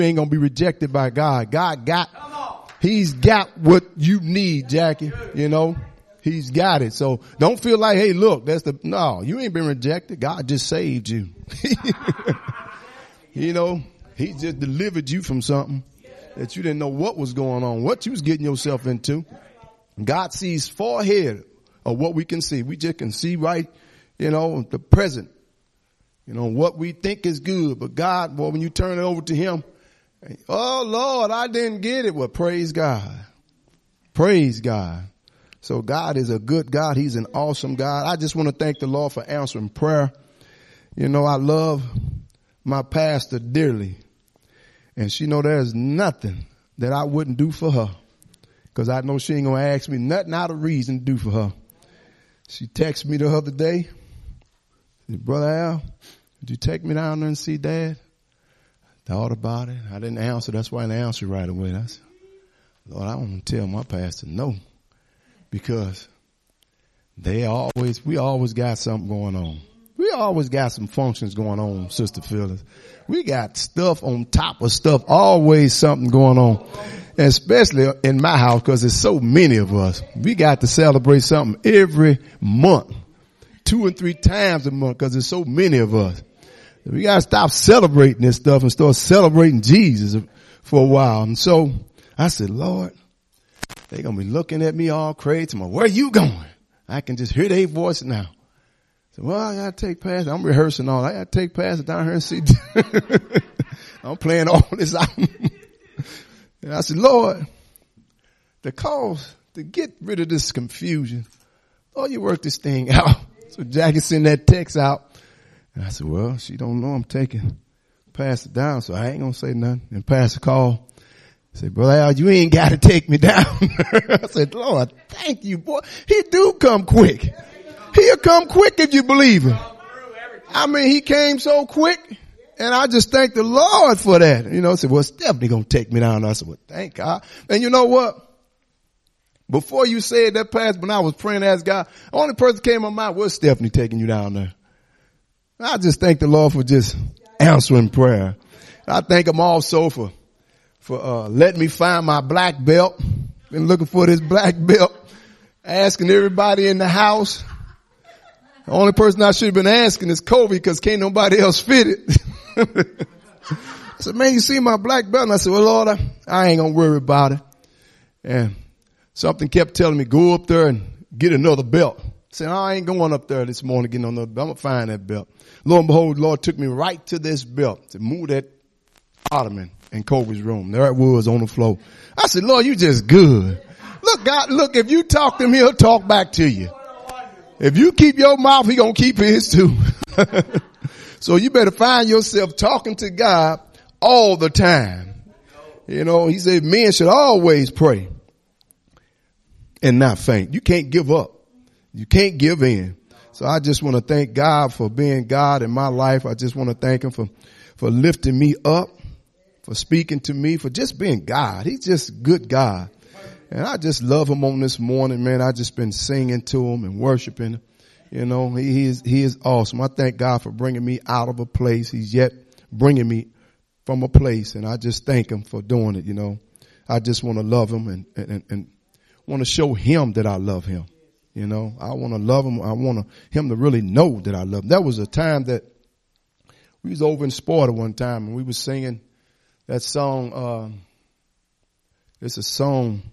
ain't going to be rejected by God. He's got what you need, Jackie. You know, he's got it. So don't feel like, hey, look, no, you ain't been rejected. God just saved you. You know, he just delivered you from something that you didn't know what was going on, what you was getting yourself into. God sees far ahead of what we can see. We just can see right, you know, the present, you know, what we think is good. But God, boy, when you turn it over to him, oh Lord, I didn't get it. Well, praise God. Praise God. So God is a good God. He's an awesome God. I just want to thank the Lord for answering prayer. You know, I love my pastor dearly. And she know there's nothing that I wouldn't do for her. Because I know she ain't going to ask me nothing out of reason to do for her. She texted me the other day. Said, Brother Al, would you take me down there and see Dad? Thought about it. I didn't answer. That's why I didn't answer right away. I said, Lord, I want to tell my pastor no. Because we always got something going on. We always got some functions going on, Sister Phyllis. We got stuff on top of stuff, always something going on. Especially in my house, because there's so many of us. We got to celebrate something every month, 2 and 3 times a month, because there's so many of us. We got to stop celebrating this stuff and start celebrating Jesus for a while. And so I said, Lord, they're going to be looking at me all crazy. Where you going? I can just hear their voice now. So, well, I got to take Pastor. I'm rehearsing all. I got to take Pastor down here and see. I'm playing all this out. And I said, Lord, to get rid of this confusion, Lord, you work this thing out. So Jackie sent that text out. And I said, well, she don't know I'm taking Pastor down, so I ain't going to say nothing. And Pastor called. I said, Brother Al, you ain't got to take me down. I said, Lord, thank you, boy. He do come quick. He'll come quick if you believe him. I mean, he came so quick. And I just thank the Lord for that. You know, I said, well, Stephanie going to take me down. I said, well, thank God. And you know what? Before you said that, Pastor, when I was praying, ask God, the only person that came to my mind was Stephanie taking you down there. I just thank the Lord for just answering prayer. I thank him also for letting me find my black belt. Been looking for this black belt, asking everybody in the house. The only person I should have been asking is Kobe, because can't nobody else fit it. I said, man, you see my black belt? And I said, well, Lord, I ain't going to worry about it. And something kept telling me, go up there and get another belt. I said, oh, I ain't going up there this morning getting another belt. I'm going to find that belt. Lo and behold, the Lord took me right to this belt to move that ottoman in Kobe's room. There it was on the floor. I said, Lord, you just good. Look, God, look, if you talk to him, he'll talk back to you. If you keep your mouth, he going to keep his too. So you better find yourself talking to God all the time. You know, he said men should always pray and not faint. You can't give up. You can't give in. So I just want to thank God for being God in my life. I just want to thank him for lifting me up, for speaking to me, for just being God. He's just a good God. And I just love him on this morning, man. I just been singing to him and worshiping him. You know, he is awesome. I thank God for bringing me out of a place. He's yet bringing me from a place. And I just thank him for doing it. You know, I just want to love him and want to show him that I love him. You know, I want to love him. I want him to really know that I love him. There was a time that we was over in Sparta one time and we was singing that song. It's a song.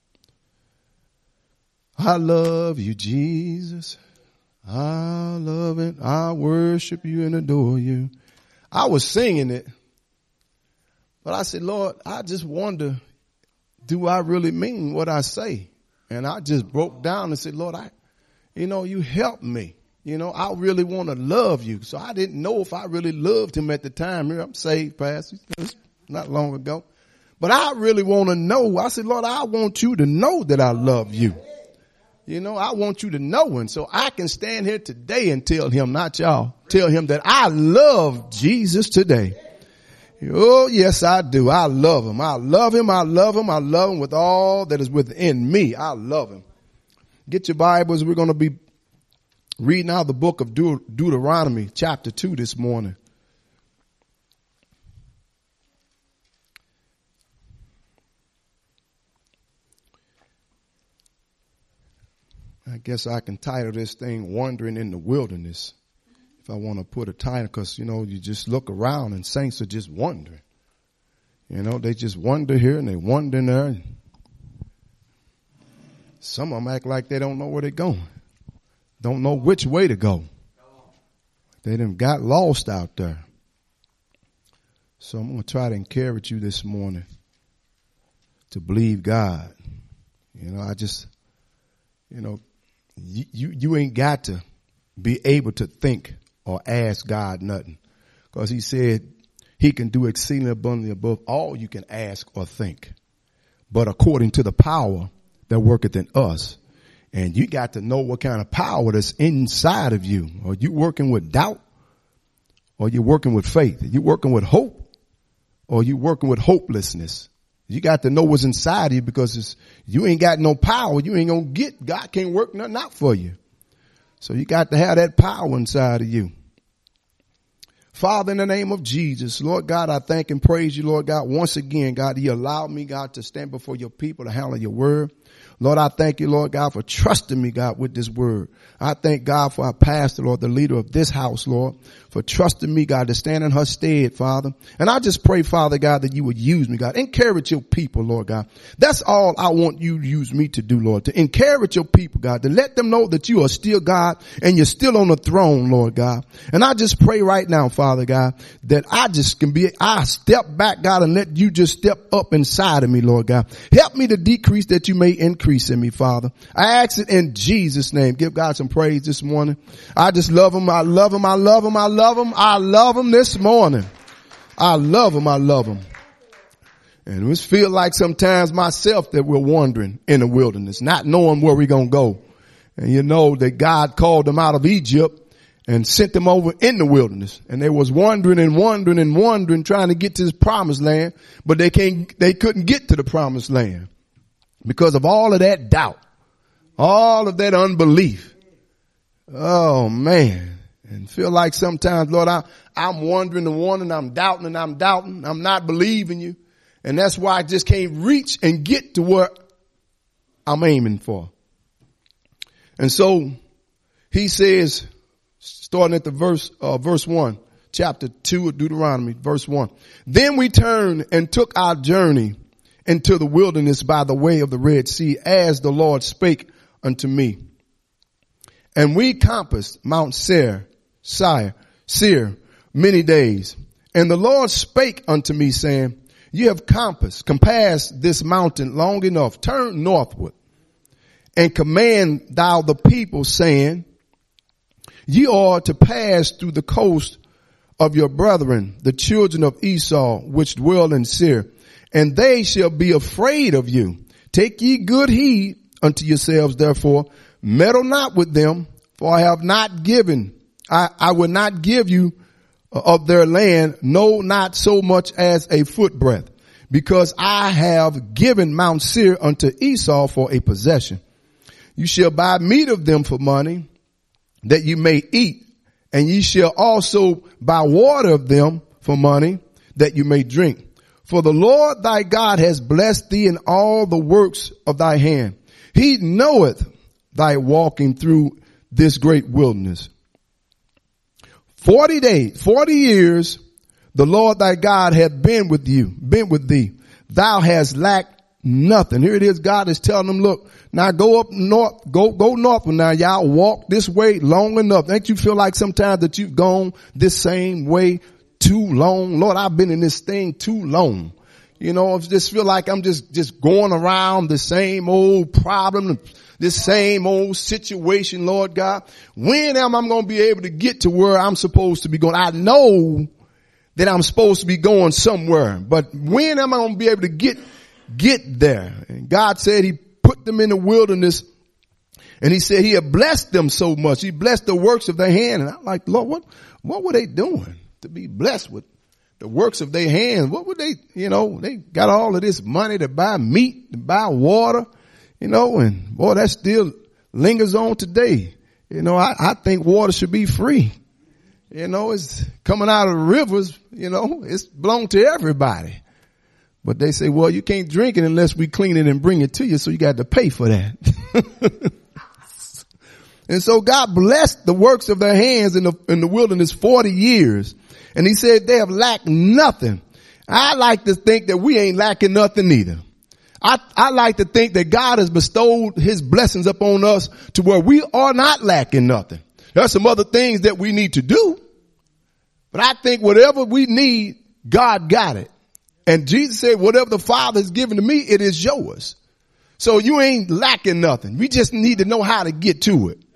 I love you, Jesus. I love it. I worship you and adore you. I was singing it, but I said, Lord, I just wonder, do I really mean what I say? And I just broke down and said, Lord, you help me. You know, I really want to love you. So I didn't know if I really loved him at the time. Here, I'm saved, Pastor. It's not long ago. But I really want to know. I said, Lord, I want you to know that I love you. You know, I want you to know. And so I can stand here today and tell him, not y'all, tell him that I love Jesus today. Oh, yes, I do. I love him. I love him. I love him. I love him with all that is within me. I love him. Get your Bibles. We're going to be reading out the book of Deuteronomy chapter 2 this morning. I guess I can title this thing Wandering in the Wilderness. If I want to put a title, because, you just look around and saints are just wandering. They just wander here and they wander there. Some of them act like they don't know where they're going. Don't know which way to go. They done got lost out there. So I'm going to try to encourage you this morning to believe God. You ain't got to be able to think or ask God nothing. Because he said he can do exceedingly abundantly above all you can ask or think. But according to the power that worketh in us. And you got to know what kind of power that's inside of you. Are you working with doubt? Or you working with faith? Are you working with hope? Or you working with hopelessness? You got to know what's inside of you, because you ain't got no power. You ain't going to get, God can't work nothing out for you. So you got to have that power inside of you. Father, in the name of Jesus, Lord God, I thank and praise you, Lord God. Once again, God, you allowed me, God, to stand before your people to handle your word. Lord, I thank you, Lord God, for trusting me, God, with this word. I thank God for our pastor, Lord, the leader of this house, Lord, for trusting me, God, to stand in her stead, Father. And I just pray, Father God, that you would use me, God. Encourage your people, Lord God. That's all I want you to use me to do, Lord, to encourage your people, God, to let them know that you are still God and you're still on the throne, Lord God. And I just pray right now, Father God, that I step back, God, and let you just step up inside of me, Lord God. Help me to decrease that you may increase in me, Father. I ask it in Jesus' name. Give God some praise this morning. I just love him. I love him. I love him. I love him. I love him this morning. I love him. I love him. And it feel like sometimes myself that we're wandering in the wilderness, not knowing where we're going to go. And you know that God called them out of Egypt and sent them over in the wilderness. And they was wandering and wandering and wandering, trying to get to this promised land, but they couldn't get to the promised land because of all of that doubt, all of that unbelief. Oh man. And feel like sometimes, Lord, I'm wondering and wondering, I'm doubting, I'm not believing you. And that's why I just can't reach and get to what I'm aiming for. And so he says, starting at the verse 1, chapter 2 of Deuteronomy, verse 1. Then we turned and took our journey into the wilderness by the way of the Red Sea, as the Lord spake unto me. And we compassed Mount Seir many days. And the Lord spake unto me, saying, you have compassed this mountain long enough. Turn northward and command thou the people, saying, ye are to pass through the coast of your brethren, the children of Esau, which dwell in Seir, and they shall be afraid of you. Take ye good heed unto yourselves, therefore, meddle not with them, for I will not give you of their land, no, not so much as a footbreadth, because I have given Mount Seir unto Esau for a possession. You shall buy meat of them for money, that you may eat, and ye shall also buy water of them for money, that you may drink. For the Lord thy God has blessed thee in all the works of thy hand. He knoweth thy walking through this great wilderness. 40 years, the Lord thy God hath been with thee. Thou hast lacked nothing. Here it is. God is telling them, look, now go up north, go northward. Now y'all walk this way long enough. Don't you feel like sometimes that you've gone this same way too long? Lord, I've been in this thing too long. I just feel like I'm just going around the same old problem, this same old situation, Lord God. When am I going to be able to get to where I'm supposed to be going? I know that I'm supposed to be going somewhere, but when am I going to be able to get there? And God said he put them in the wilderness, and he said he had blessed them so much. He blessed the works of their hand. And I'm like, Lord, what were they doing to be blessed with the works of their hands? What would they, they got all of this money to buy meat, to buy water, and boy, that still lingers on today. I think water should be free. It's coming out of the rivers, it's belong to everybody. But they say, well, you can't drink it unless we clean it and bring it to you. So you got to pay for that. And so God blessed the works of their hands in the wilderness 40 years. And he said they have lacked nothing. I like to think that we ain't lacking nothing either. I like to think that God has bestowed his blessings upon us to where we are not lacking nothing. There's some other things that we need to do, but I think whatever we need, God got it. And Jesus said, whatever the Father has given to me, it is yours. So you ain't lacking nothing. We just need to know how to get to it.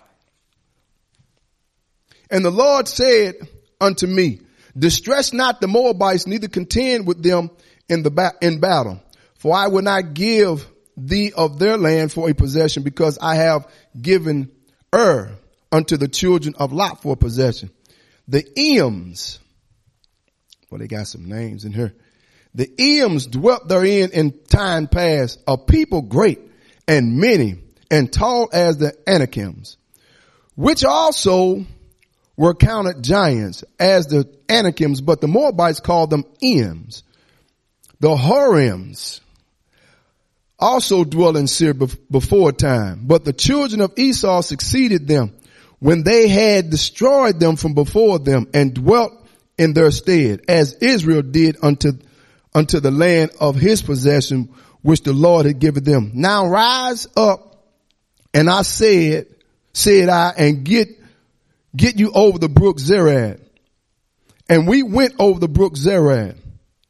And the Lord said unto me, distress not the Moabites, neither contend with them in battle. For I will not give thee of their land for a possession, because I have given unto the children of Lot for a possession. The Ems, well, they got some names in here. The Ems dwelt therein in time past, a people great and many and tall as the Anakims, which also were counted giants as the Anakims, but the Moabites called them Ems. The Horims also dwelt in Seir before time, but the children of Esau succeeded them when they had destroyed them from before them and dwelt in their stead, as Israel did unto the land of his possession, which the Lord had given them. Now rise up, and I said I, and get you over the brook Zerad. And we went over the brook Zerad.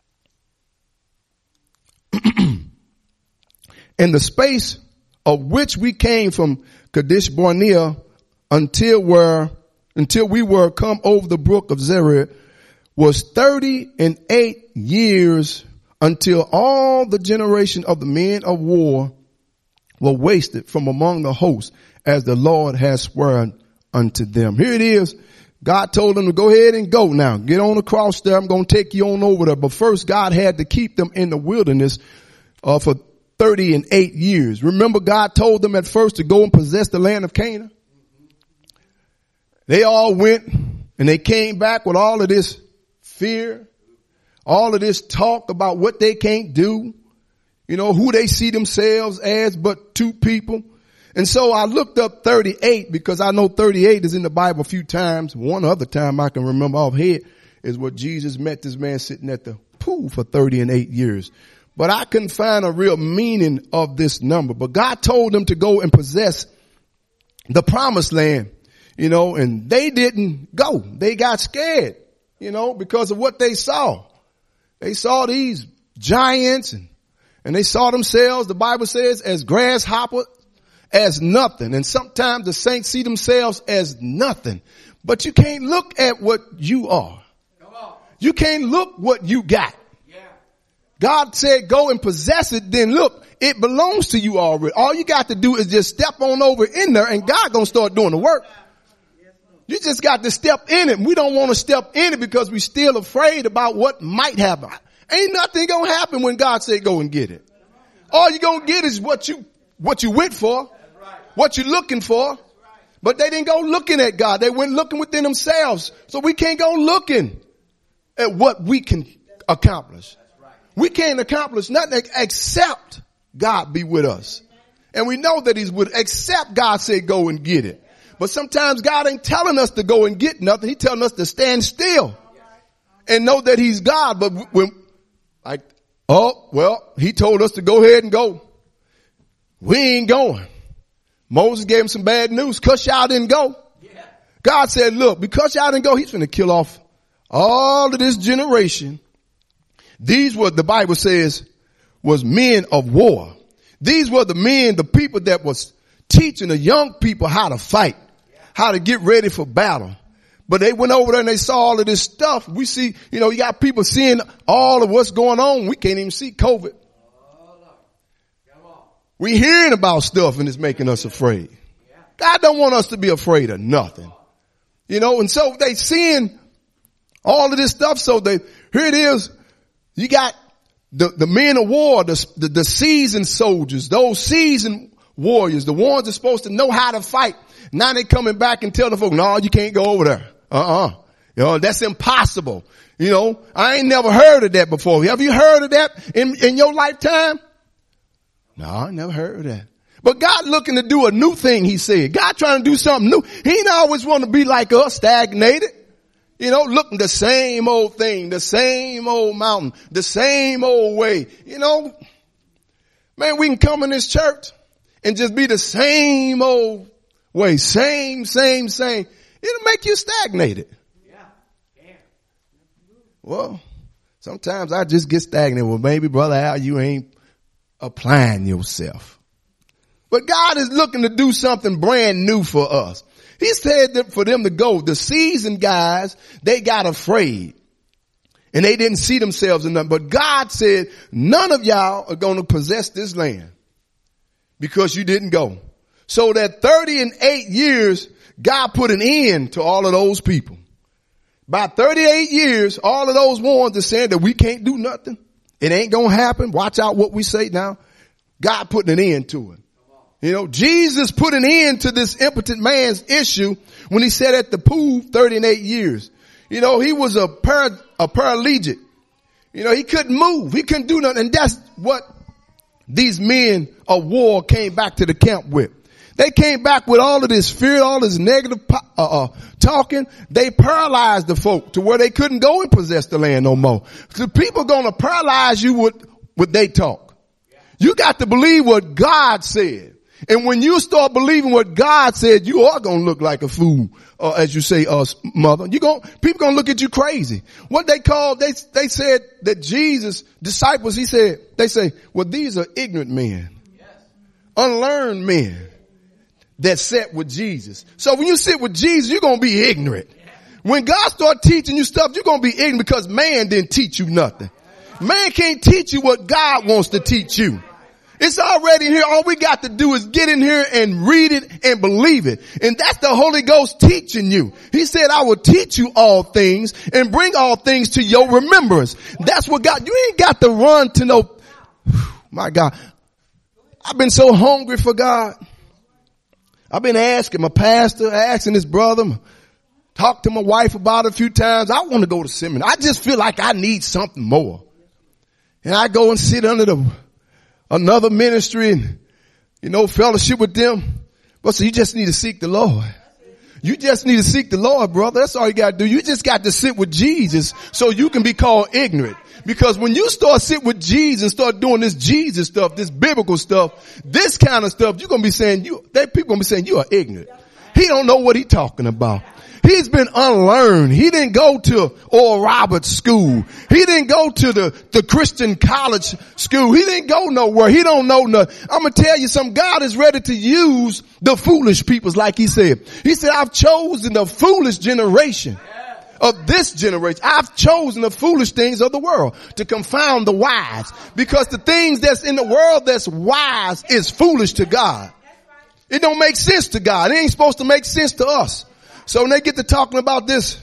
In the space of which we came from Kadesh Barnea until we were come over the brook of Zerad was 38 years, until all the generation of the men of war were wasted from among the hosts, as the Lord has sworn unto them. Here it is. God told them to go ahead and go now. Get on across there. I'm going to take you on over there. But first, God had to keep them in the wilderness for 38 years. Remember, God told them at first to go and possess the land of Canaan. They all went and they came back with all of this fear, all of this talk about what they can't do, who they see themselves as but two people. And so I looked up 38 because I know 38 is in the Bible a few times. One other time I can remember offhand is what Jesus met this man sitting at the pool for 38 years. But I couldn't find a real meaning of this number. But God told them to go and possess the promised land, and they didn't go. They got scared, because of what they saw. They saw these giants and they saw themselves, the Bible says, as grasshoppers, as nothing. And sometimes the saints see themselves as nothing. But you can't look at what you are. You can't look what you got. God said, go and possess it. Then look, it belongs to you already. All you got to do is just step on over in there and God gonna start doing the work. You just got to step in it. We don't want to step in it because we're still afraid about what might happen. Ain't nothing gonna happen when God said go and get it. All you're gonna get is what you went for, what you're looking for. But they didn't go looking at God. They went looking within themselves. So we can't go looking at what we can accomplish. We can't accomplish nothing except God be with us. And we know that he's with, except God said go and get it. But sometimes God ain't telling us to go and get nothing. He's telling us to stand still and know that he's God. But when he told us to go ahead and go. We ain't going. Moses gave him some bad news. Cause y'all didn't go. God said, look, because y'all didn't go, he's going to kill off all of this generation. These were, the Bible says, was men of war. These were the men, the people that was teaching the young people how to fight, how to get ready for battle. But they went over there and they saw all of this stuff. We see, you got people seeing all of what's going on. We can't even see COVID. We hearing about stuff and it's making us afraid. God don't want us to be afraid of nothing. And so they seeing all of this stuff. So here it is. You got the men of war, the seasoned soldiers, those seasoned warriors, the ones that's supposed to know how to fight. Now they coming back and tell the folk, no, you can't go over there. That's impossible. I ain't never heard of that before. Have you heard of that in your lifetime? No, I never heard of that. But God looking to do a new thing, he said. God trying to do something new. He ain't always want to be like us, stagnated. You know, looking the same old thing, the same old mountain, the same old way. You know, man, we can come in this church and just be the same old way, same. It'll make you stagnated. Yeah. Well, sometimes I just get stagnated. Well, maybe, Brother Al, you ain't applying yourself. But God is looking to do something brand new for us. He said that for them to go. The seasoned guys, they got afraid. And they didn't see themselves in nothing. But God said, none of y'all are going to possess this land because you didn't go. So that 38 years, God put an end to all of those people. By 38 years, all of those ones that said that we can't do nothing, it ain't going to happen. Watch out what we say now. God put an end to it. You know, Jesus put an end to this impotent man's issue when he sat at the pool 38 years. You know, he was a paralytic. You know, he couldn't move. He couldn't do nothing. And that's what these men of war came back to the camp with. They came back with all of this fear, all this negative talking. They paralyzed the folk to where they couldn't go and possess the land no more. The people gonna paralyze you with what they talk. You got to believe what God said. And when you start believing what God said, you are going to look like a fool, as you say, mother. People going to look at you crazy. What they said that Jesus' disciples, they say, well, these are ignorant men, unlearned men that sat with Jesus. So when you sit with Jesus, you're going to be ignorant. When God start teaching you stuff, you're going to be ignorant because man didn't teach you nothing. Man can't teach you what God wants to teach you. It's already here. All we got to do is get in here and read it and believe it. And that's the Holy Ghost teaching you. He said, I will teach you all things and bring all things to your remembrance. That's what God, you ain't got to run to no, my God. I've been so hungry for God. I've been asking my pastor, asking his brother, talked to my wife about it a few times. I want to go to seminary. I just feel like I need something more. And I go and sit under another ministry and, you know, fellowship with them. But so you just need to seek the Lord. You just need to seek the Lord, brother. That's all you got to do. You just got to sit with Jesus so you can be called ignorant. Because when you start sit with Jesus and start doing this Jesus stuff, this biblical stuff, this kind of stuff, you're going to be saying, people going to be saying you are ignorant. He don't know what he's talking about. He's been unlearned. He didn't go to Oral Roberts school. He didn't go to the Christian college school. He didn't go nowhere. He don't know nothing. I'm going to tell you something. God is ready to use the foolish peoples like he said. He said, I've chosen the foolish generation of this generation. I've chosen the foolish things of the world to confound the wise, because the things that's in the world that's wise is foolish to God. It don't make sense to God. It ain't supposed to make sense to us. So when they get to talking about this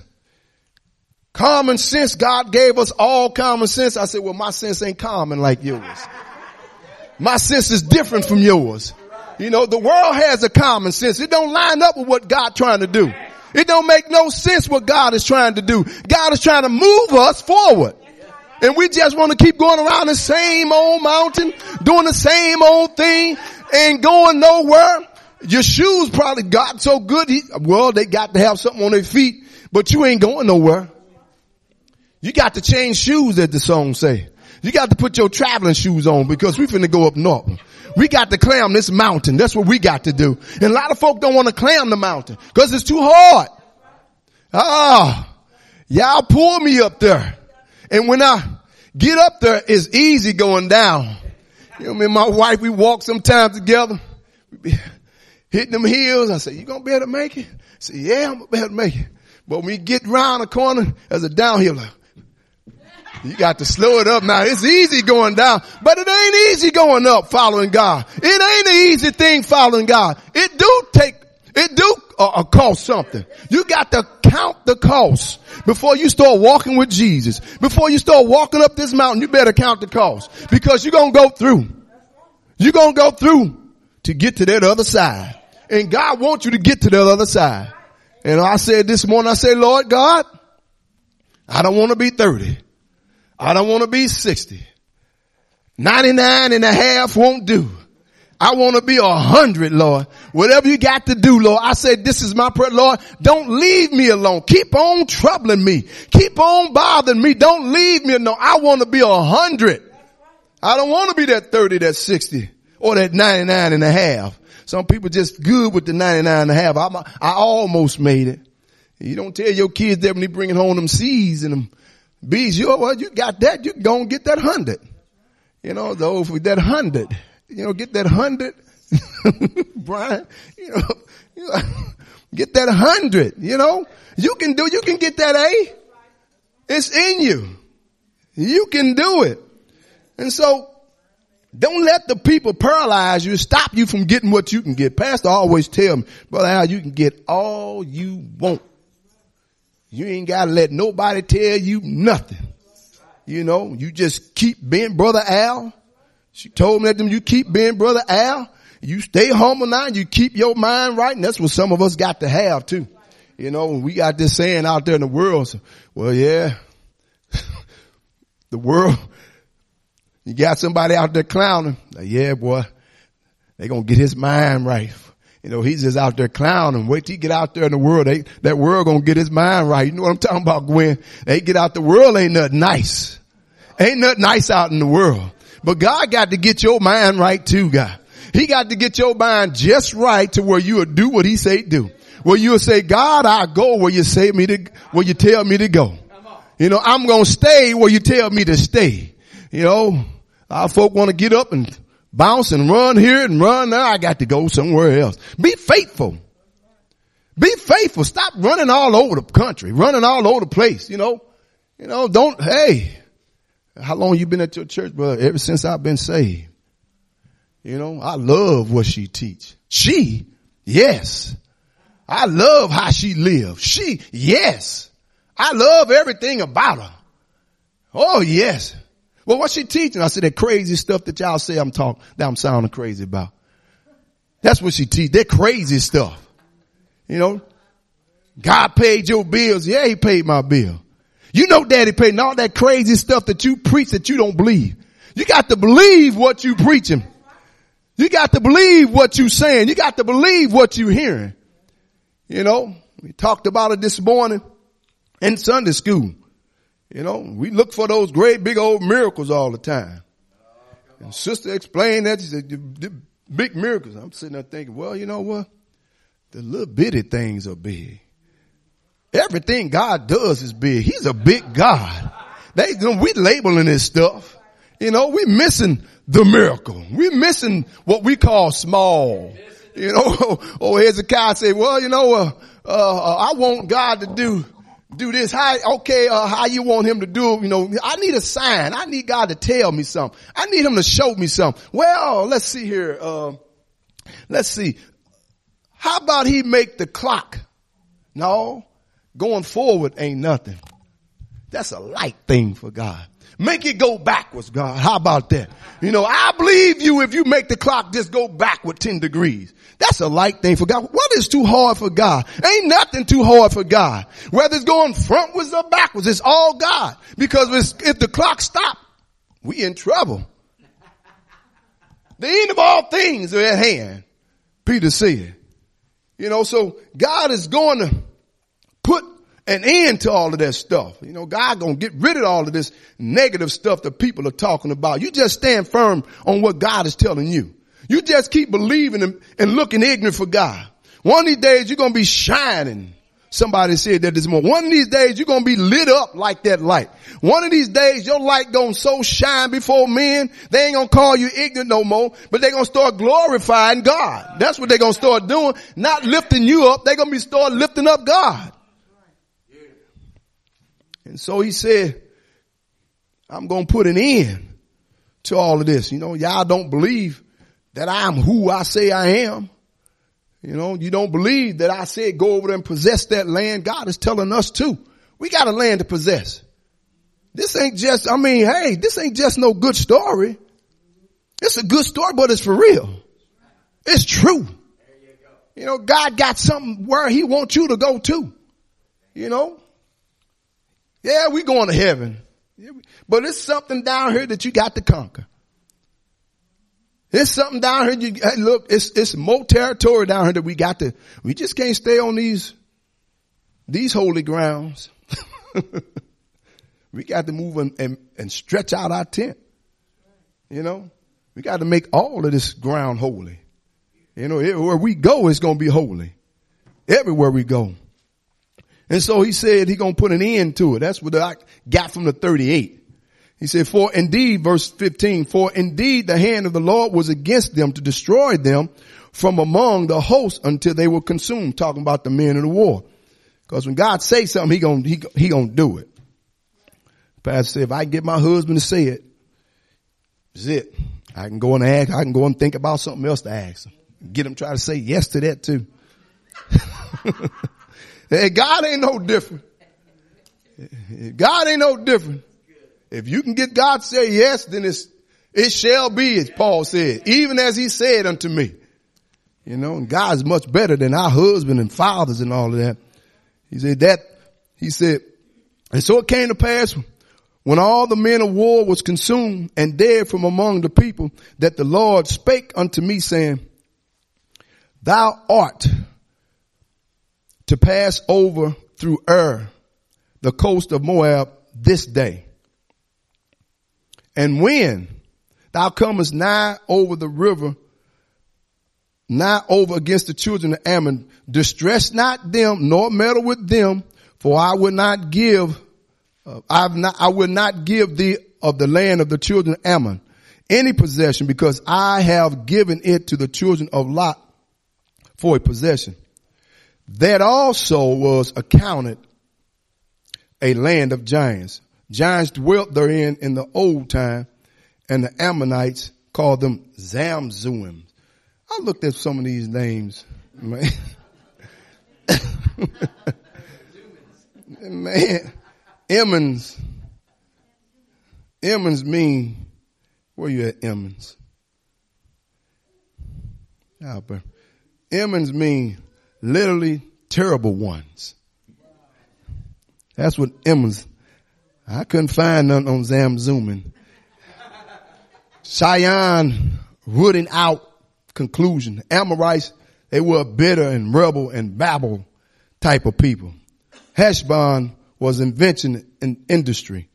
common sense, God gave us all common sense. I said, well, my sense ain't common like yours. My sense is different from yours. You know, the world has a common sense. It don't line up with what God trying to do. It don't make no sense what God is trying to do. God is trying to move us forward. And we just want to keep going around the same old mountain, doing the same old thing and going nowhere. Your shoes probably got so good. They got to have something on their feet, but you ain't going nowhere. You got to change shoes, as the song say. You got to put your traveling shoes on because we finna go up north. We got to climb this mountain. That's what we got to do. And a lot of folk don't want to climb the mountain because it's too hard. Y'all pull me up there. And when I get up there, it's easy going down. You know, me and my wife, we walk sometimes together. We be hitting them hills. I say, you gonna be able to make it? I say, yeah, I'm gonna be able to make it. But when we get around the corner, there's a downhill. You got to slow it up now. It's easy going down, but it ain't easy going up following God. It ain't an easy thing following God. It do cost something. You got to count the cost before you start walking with Jesus. Before you start walking up this mountain, you better count the cost, because you're going to go through. You're going to go through to get to that other side. And God wants you to get to that other side. And I said this morning, I said, Lord God, I don't want to be 30. I don't want to be 60. 99 and a half won't do. I want to be 100, Lord. Whatever you got to do, Lord. I said, this is my prayer, Lord. Don't leave me alone. Keep on troubling me. Keep on bothering me. Don't leave me alone. I want to be 100. I don't want to be that 30, that 60, or that 99 and a half. Some people just good with the 99 and a half. I almost made it. You don't tell your kids that when they bringing home them C's and them B's. You got that. You can go and get that 100. You know, though, for that 100. Get that 100, Brian, get that 100, you can get that A. It's in you. You can do it. And so don't let the people paralyze you, stop you from getting what you can get. Pastor always tell me, Brother Al, you can get all you want. You ain't got to let nobody tell you nothing. You just keep being Brother Al. She told me that you keep being Brother Al. You stay humble now. You keep your mind right. And that's what some of us got to have too. We got this saying out there in the world. So, well, yeah, the world, you got somebody out there clowning. Like, yeah, boy, they going to get his mind right. He's just out there clowning. Wait till he get out there in the world. That world going to get his mind right. You know what I'm talking about, Gwen? They get out the world. Ain't nothing nice. Ain't nothing nice out in the world. But God got to get your mind right too, God. He got to get your mind just right to where you will do what he say do. Where you'll say, God, I go where you where you tell me to go. I'm going to stay where you tell me to stay. Our folk want to get up and bounce and run here and run there. I got to go somewhere else. Be faithful. Be faithful. Stop running all over the country, running all over the place. How long you been at your church, brother? Ever since I've been saved. I love what she teach. Yes. I love how she lives. Yes. I love everything about her. Oh, yes. Well, what's she teaching? I said that crazy stuff that y'all say that I'm sounding crazy about. That's what she teach. That crazy stuff. God paid your bills. Yeah, he paid my bill. Daddy paid all that crazy stuff that you preach that you don't believe. You got to believe what you preaching. You got to believe what you saying. You got to believe what you hearing. We talked about it this morning in Sunday school. We look for those great big old miracles all the time. And sister explained that. She said, the big miracles. I'm sitting there thinking, well, you know what? The little bitty things are big. Everything God does is big. He's a big God. We labeling this stuff. We missing the miracle. We missing what we call small. Hezekiah said, well, I want God to do this. How you want him to do it? I need a sign. I need God to tell me something. I need him to show me something. Well, let's see here. Let's see. How about he make the clock? No. Going forward ain't nothing. That's a light thing for God. Make it go backwards, God. How about that? I believe you if you make the clock just go backward 10 degrees. That's a light thing for God. What is too hard for God? Ain't nothing too hard for God. Whether it's going frontwards or backwards, it's all God. Because if the clock stop, we in trouble. The end of all things are at hand, Peter said. So God is going to put an end to all of that stuff. God gonna get rid of all of this negative stuff that people are talking about. You just stand firm on what God is telling you. You just keep believing and looking ignorant for God. One of these days you're gonna be shining. Somebody said that this morning. One of these days you're gonna be lit up like that light. One of these days your light gonna so shine before men, they ain't gonna call you ignorant no more, but they're gonna start glorifying God. That's what they're gonna start doing. Not lifting you up, they're gonna start lifting up God. And so he said, I'm going to put an end to all of this. Y'all don't believe that I'm who I say I am. You don't believe that I said go over there and possess that land. God is telling us too. We got a land to possess. This ain't just no good story. It's a good story, but it's for real. It's true. God got something where he wants you to go to. Yeah, we going to heaven. But it's something down here that you got to conquer. There's something down here. Hey, look, it's more territory down here that we just can't stay on these holy grounds. We got to move and stretch out our tent. You know, we got to make all of this ground holy. You know, where we go, it's going to be holy. Everywhere we go. And so he said he's going to put an end to it. That's what I got from the 38. He said, for indeed, verse 15, for indeed the hand of the Lord was against them to destroy them from among the hosts until they were consumed. Talking about the men of the war. Because when God says something, he gonna do it. Pastor said, if I can get my husband to say it, that's it. I can go and ask. I can go and think about something else to ask him. Get him try to say yes to that too. Hey, God ain't no different. God ain't no different. If you can get God to say yes, then it shall be, as Paul said, even as he said unto me. You know, and God is much better than our husband and fathers and all of that. He said, and so it came to pass when all the men of war was consumed and dead from among the people, that the Lord spake unto me, saying, thou art to pass over through the coast of Moab this day. And when thou comest nigh over the river, nigh over against the children of Ammon, distress not them, nor meddle with them, for I will not give thee of the land of the children of Ammon any possession, because I have given it to the children of Lot for a possession. That also was accounted a land of giants. Giants dwelt therein in the old time, and the Ammonites called them Zamzuim. I looked at some of these names, man. Man, Emmons mean, where you at, Emmons? Albert. Emmons mean literally terrible ones. That's what Emmons. I couldn't find none on Zamzumin. Cheyenne, rooting out conclusion. Amorites, they were bitter and rebel and Babel type of people. Heshbon was invention and industry.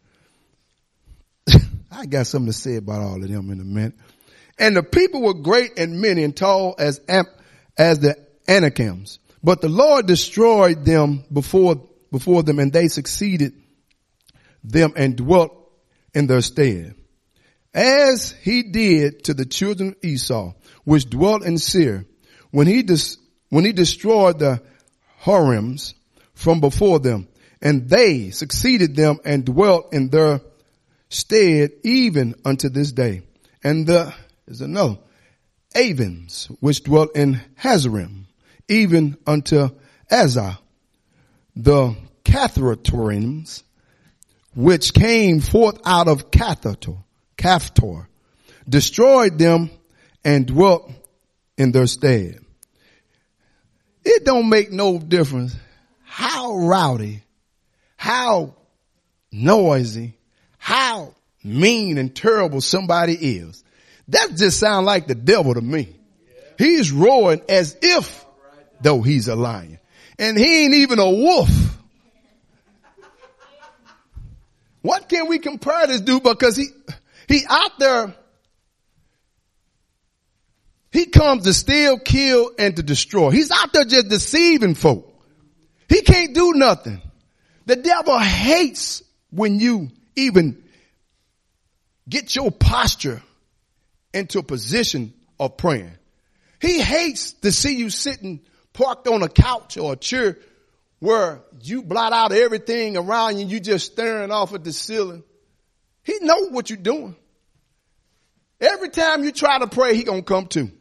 I got something to say about all of them in a minute. And the people were great and many and tall as the Anakims. But the Lord destroyed them before them, and they succeeded them and dwelt in their stead. As he did to the children of Esau, which dwelt in Seir, when he destroyed the Horims from before them, and they succeeded them and dwelt in their stead even unto this day. And there's another, Avens, which dwelt in Hazarim, even unto Azar. The Caphtorims, which came forth out of Caphtor, destroyed them and dwelt in their stead. It don't make no difference how rowdy, how noisy, how mean and terrible somebody is. That just sounds like the devil to me. He's roaring as if though he's a lion. And he ain't even a wolf. What can we compare this dude? Because he out there, he comes to steal, kill, and to destroy. He's out there just deceiving folk. He can't do nothing. The devil hates when you even get your posture into a position of praying. He hates to see you sitting parked on a couch or a chair where you blot out everything around you and you just staring off at the ceiling. He knows what you're doing. Every time you try to pray, he gonna come too.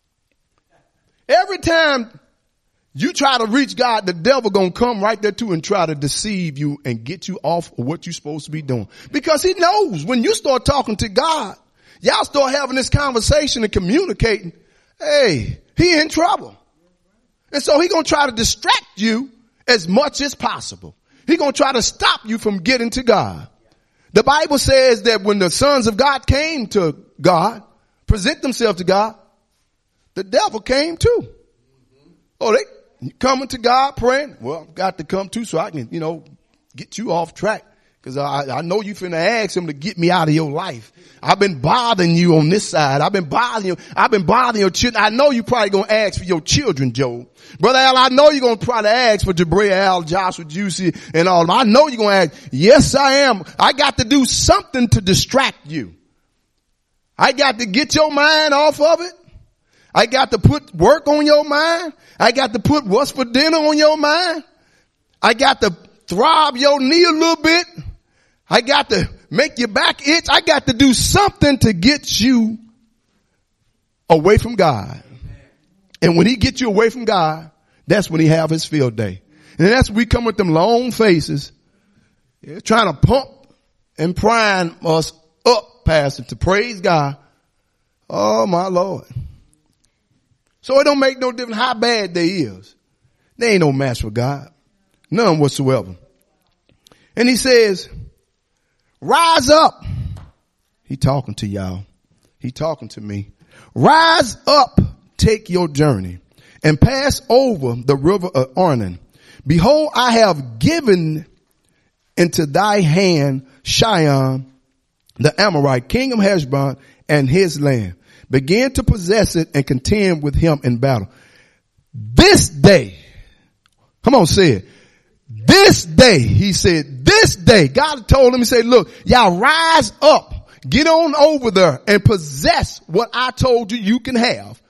Every time you try to reach God, the devil gonna come right there too and try to deceive you and get you off of what you're supposed to be doing. Because he knows when you start talking to God, y'all start having this conversation and communicating, hey, he in trouble. And so he gonna try to distract you as much as possible. He gonna try to stop you from getting to God. The Bible says that when the sons of God came to God, present themselves to God, the devil came too. Oh, they coming to God praying. Well, I've got to come too so I can, get you off track. Cause I know you finna ask him to get me out of your life. I've been bothering you on this side. I've been bothering you. I've been bothering your children. I know you probably gonna ask for your children, Joe. Brother Al, I know you're gonna probably ask for Jabrea, Al, Joshua, Juicy, and all of them. I know you're gonna ask. Yes, I am. I got to do something to distract you. I got to get your mind off of it. I got to put work on your mind. I got to put what's for dinner on your mind. I got to throb your knee a little bit. I got to make your back itch. I got to do something to get you away from God. And when he gets you away from God, that's when he have his field day. And that's when we come with them long faces, trying to pump and prime us up, Pastor, to praise God. Oh, my Lord. So it don't make no difference how bad they is. They ain't no match for God. None whatsoever. And he says, rise up. He talking to y'all. He talking to me. Rise up, take your journey, and pass over the river of Arnon. Behold, I have given into thy hand Sihon, the Amorite, king of Heshbon, and his land. Begin to possess it and contend with him in battle. This day, come on, say it. This day, he said, this day, God told him, he said, look, y'all rise up, get on over there and possess what I told you you can have.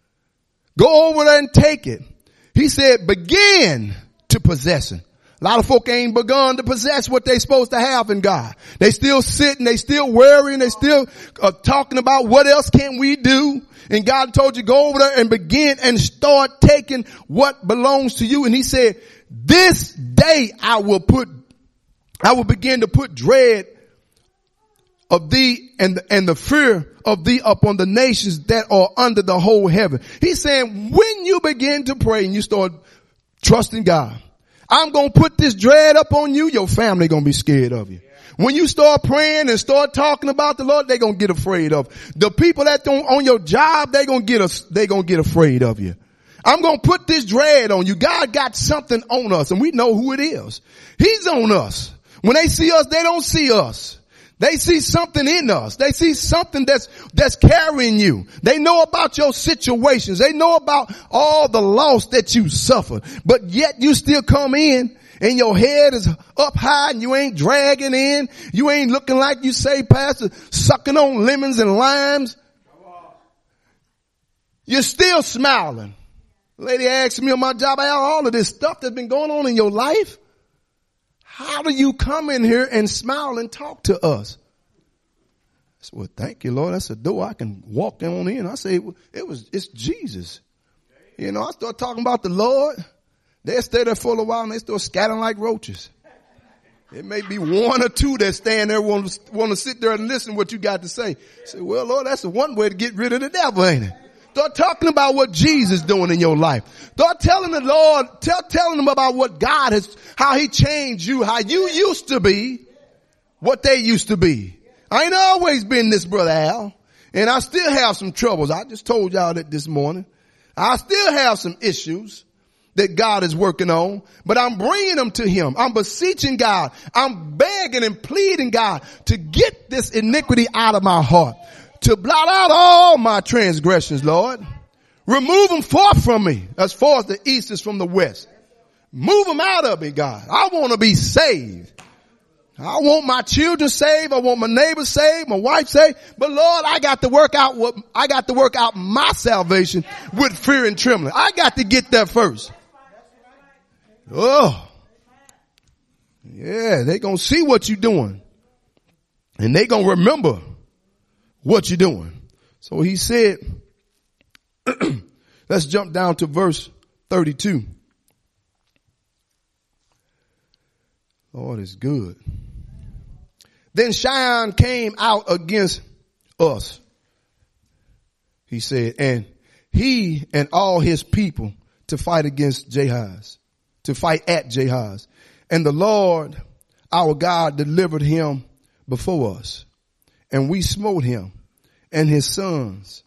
Go over there and take it. He said, begin to possess it. A lot of folk ain't begun to possess what they supposed to have in God. They still sitting, they still worrying, they still talking about what else can we do. And God told you go over there and begin and start taking what belongs to you. And he said, this day I will begin to put dread of thee and the fear of thee upon the nations that are under the whole heaven. He's saying when you begin to pray and you start trusting God, I'm going to put this dread up on you. Your family going to be scared of you. When you start praying and start talking about the Lord, they're going to get afraid of. The people that don't on your job, they're going to get afraid of you. I'm going to put this dread on you. God got something on us and we know who it is. He's on us. When they see us, they don't see us. They see something in us. They see something that's carrying you. They know about your situations. They know about all the loss that you suffered. But yet you still come in and your head is up high and you ain't dragging in. You ain't looking like you say, Pastor, sucking on lemons and limes. You're still smiling. Lady asked me on my job, all of this stuff that's been going on in your life. How do you come in here and smile and talk to us? I said, well, thank you, Lord. That's a door I can walk on in. I say, it's Jesus. I start talking about the Lord. They stay there for a while and they start scattering like roaches. It may be one or two that stand there want to sit there and listen to what you got to say. I say, well, Lord, that's the one way to get rid of the devil, ain't it? Start talking about what Jesus is doing in your life. Start telling the Lord, telling them about what God has, how he changed you, how you used to be, what they used to be. I ain't always been this, Brother Al. And I still have some troubles. I just told y'all that this morning. I still have some issues that God is working on, but I'm bringing them to him. I'm beseeching God. I'm begging and pleading God to get this iniquity out of my heart. To blot out all my transgressions, Lord. Remove them far from me as far as the east is from the west. Move them out of me, God. I want to be saved. I want my children saved. I want my neighbors saved, my wife saved. But Lord, I got to work out my salvation with fear and trembling. I got to get there first. Oh. Yeah, they going to see what you're doing. And they going to remember what you're doing. So he said, let's jump down to verse 32. Lord is good. Then Sihon came out against us, he said, and he and all his people to fight against Jahaz, to fight at Jahaz. And the Lord our God delivered him before us. And we smote him and his sons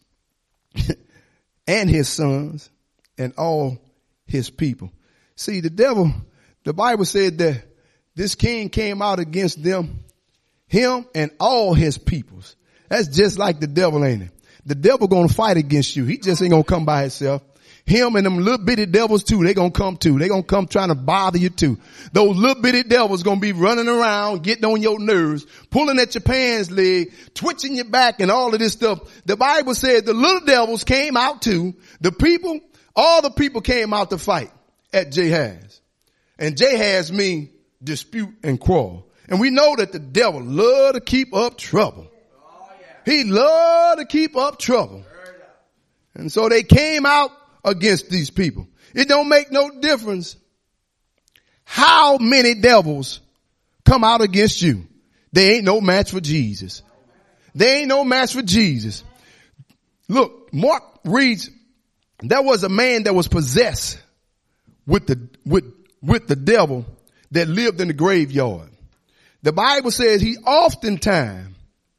and all his people. See, the Bible said that this king came out against him and all his peoples. That's just like the devil, ain't it? The devil gonna fight against you. He just ain't gonna come by himself. Him and them little bitty devils too, they gonna come too. They gonna come trying to bother you too. Those little bitty devils gonna be running around, getting on your nerves, pulling at your pants leg, twitching your back and all of this stuff. The Bible said the little devils came out too. All the people came out to fight at Jahaz. And Jahaz means dispute and quarrel. And we know that the devil love to keep up trouble. He loved to keep up trouble. And so they came out against these people. It don't make no difference how many devils come out against you. They ain't no match for Jesus. They ain't no match for Jesus. Look, Mark reads, there was a man that was possessed with the devil that lived in the graveyard. The Bible says they oftentimes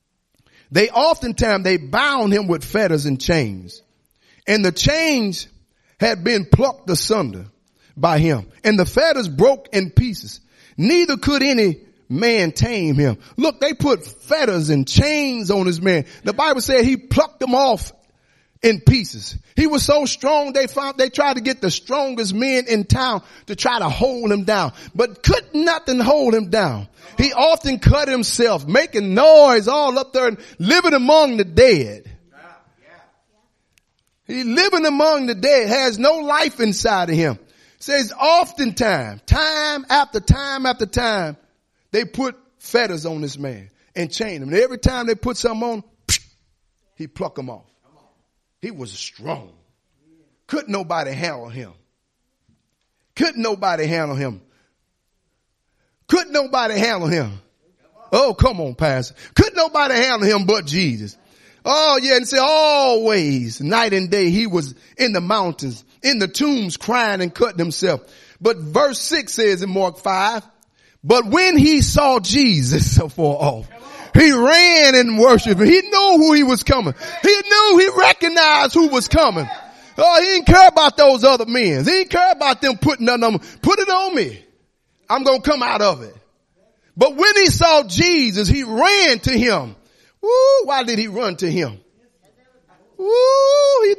bound him with fetters and chains. And the chains had been plucked asunder by him. And the fetters broke in pieces. Neither could any man tame him. Look, they put fetters and chains on this man. The Bible said he plucked them off in pieces. He was so strong they tried to get the strongest men in town to try to hold him down. But could nothing hold him down. He often cut himself, making noise all up there and living among the dead. He living among the dead, has no life inside of him. Says oftentimes, time after time after time, they put fetters on this man and chain him. And every time they put something on, he pluck them off. He was strong. Couldn't nobody handle him. Couldn't nobody handle him. Couldn't nobody handle him. Oh, come on, Pastor. Couldn't nobody handle him but Jesus. Oh, yeah, and say always, night and day, he was in the mountains, in the tombs, crying and cutting himself. But verse 6 says in Mark 5, but when he saw Jesus afar off, he ran and worshiped him. He knew who he was coming. He recognized who was coming. Oh, he didn't care about those other men. He didn't care about them putting nothing on him. Put it on me. I'm going to come out of it. But when he saw Jesus, he ran to him. Woo, why did he run to him? Woo, he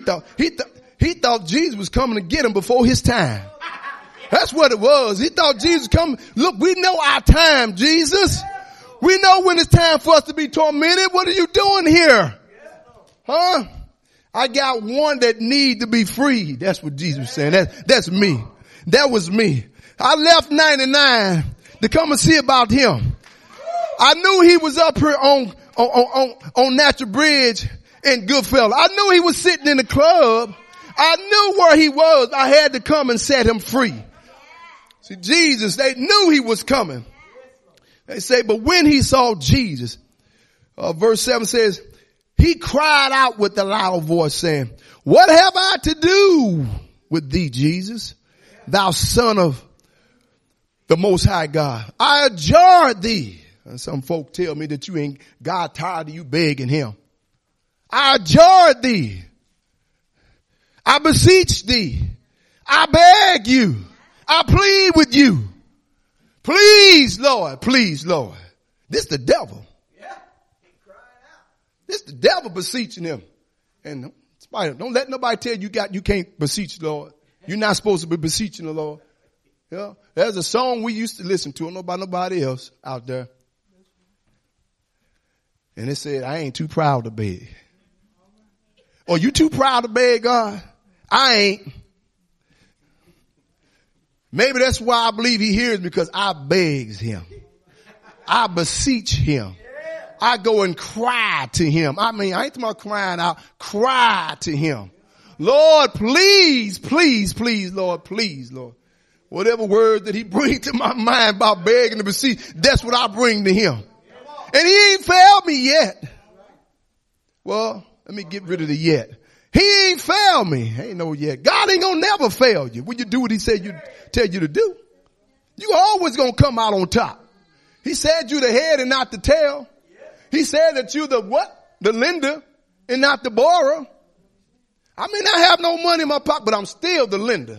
thought Jesus was coming to get him before his time. That's what it was. He thought Jesus was coming. Look, we know our time, Jesus. We know when it's time for us to be tormented. What are you doing here? Huh? I got one that need to be freed. That's what Jesus was saying. That's me. That was me. I left 99 to come and see about him. I knew he was up here on Natural Bridge in Goodfellas. I knew he was sitting in the club. I knew where he was. I had to come and set him free. See, Jesus, they knew he was coming. They say, but when he saw Jesus, verse 7 says, he cried out with a loud voice saying, what have I to do with thee, Jesus, thou son of the most high God? I adjure thee. And some folk tell me that you ain't God tired of you begging him. I adjure thee. I beseech thee. I beg you. I plead with you. Please, Lord. Please, Lord. This the devil. Yeah. He crying out. This the devil beseeching him. And don't let nobody tell you can't beseech the Lord. You're not supposed to be beseeching the Lord. Yeah. There's a song we used to listen to. I don't know about nobody else out there. And it said, I ain't too proud to beg. Oh, you too proud to beg God? I ain't. Maybe that's why I believe he hears, because I begs him. I beseech him. I go and cry to him. I mean, I ain't talking about crying out. Cry to him. Lord, please, please, please, Lord, please, Lord. Whatever word that he brings to my mind about begging to beseech, that's what I bring to him. And he ain't failed me yet. Well, let me get rid of the yet. He ain't failed me. Ain't no yet. God ain't gonna never fail you. When you do what he said tell you to do, you always gonna come out on top. He said you the head and not the tail. He said that you the what? the lender and not the borrower. I may not have no money in my pocket, but I'm still the lender.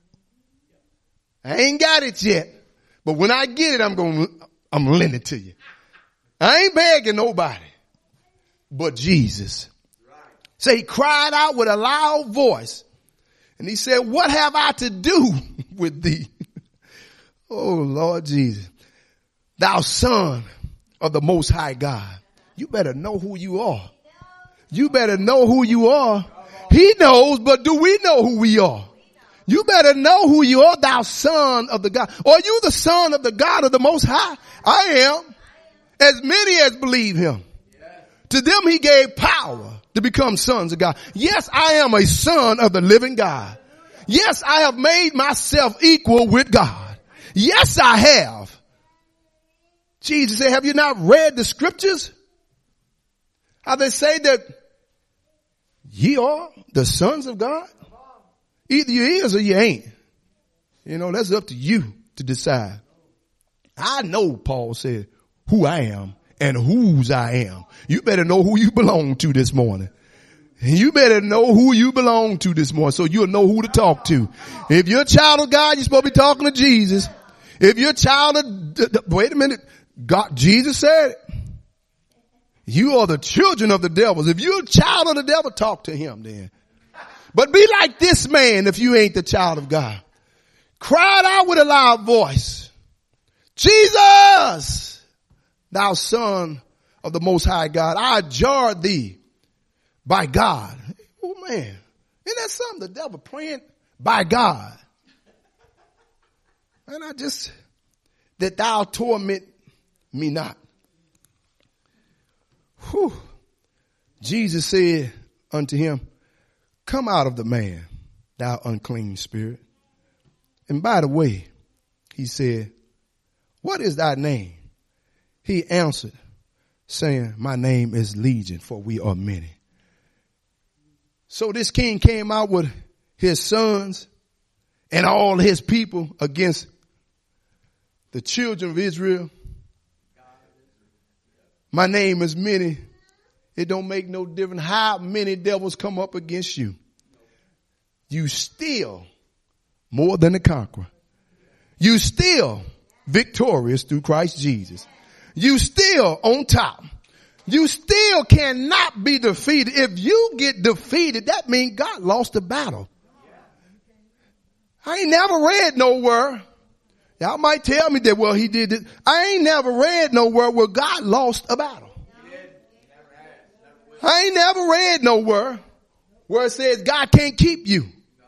I ain't got it yet, but when I get it, I'm gonna lend it to you. I ain't begging nobody but Jesus. So he cried out with a loud voice and he said, what have I to do with thee? Oh Lord Jesus, thou son of the most high God. You better know who you are. You better know who you are. He knows, but do we know who we are? You better know who you are, thou son of the God. Are you the son of the God of the most high? I am. As many as believe him. To them he gave power to become sons of God. Yes, I am a son of the living God. Yes, I have made myself equal with God. Yes, I have. Jesus said, have you not read the scriptures? How they say that ye are the sons of God? Either you is or you ain't. You know, that's up to you to decide. I know, Paul said, who I am and whose I am. You better know who you belong to this morning. You better know who you belong to this morning so you'll know who to talk to. If you're a child of God, you're supposed to be talking to Jesus. If you're a child of, wait a minute, God, Jesus said it. You are the children of the devils. If you're a child of the devil, talk to him then. But be like this man if you ain't the child of God. Cried out with a loud voice, Jesus, thou son of the most high God, I adjure thee by God. Oh man, isn't that something? The devil praying by God. And I just, that thou torment me not. Whew. Jesus said unto him, come out of the man, thou unclean spirit. And by the way, he said, what is thy name? He answered, saying, my name is Legion, for we are many. So this king came out with his sons and all his people against the children of Israel. My name is many. It don't make no difference how many devils come up against you. You still more than a conqueror. You still victorious through Christ Jesus. You still on top. You still cannot be defeated. If you get defeated, that means God lost the battle. I ain't never read nowhere. Y'all might tell me that, well, he did it. I ain't never read nowhere where God lost a battle. I ain't never read nowhere where it says God can't keep you.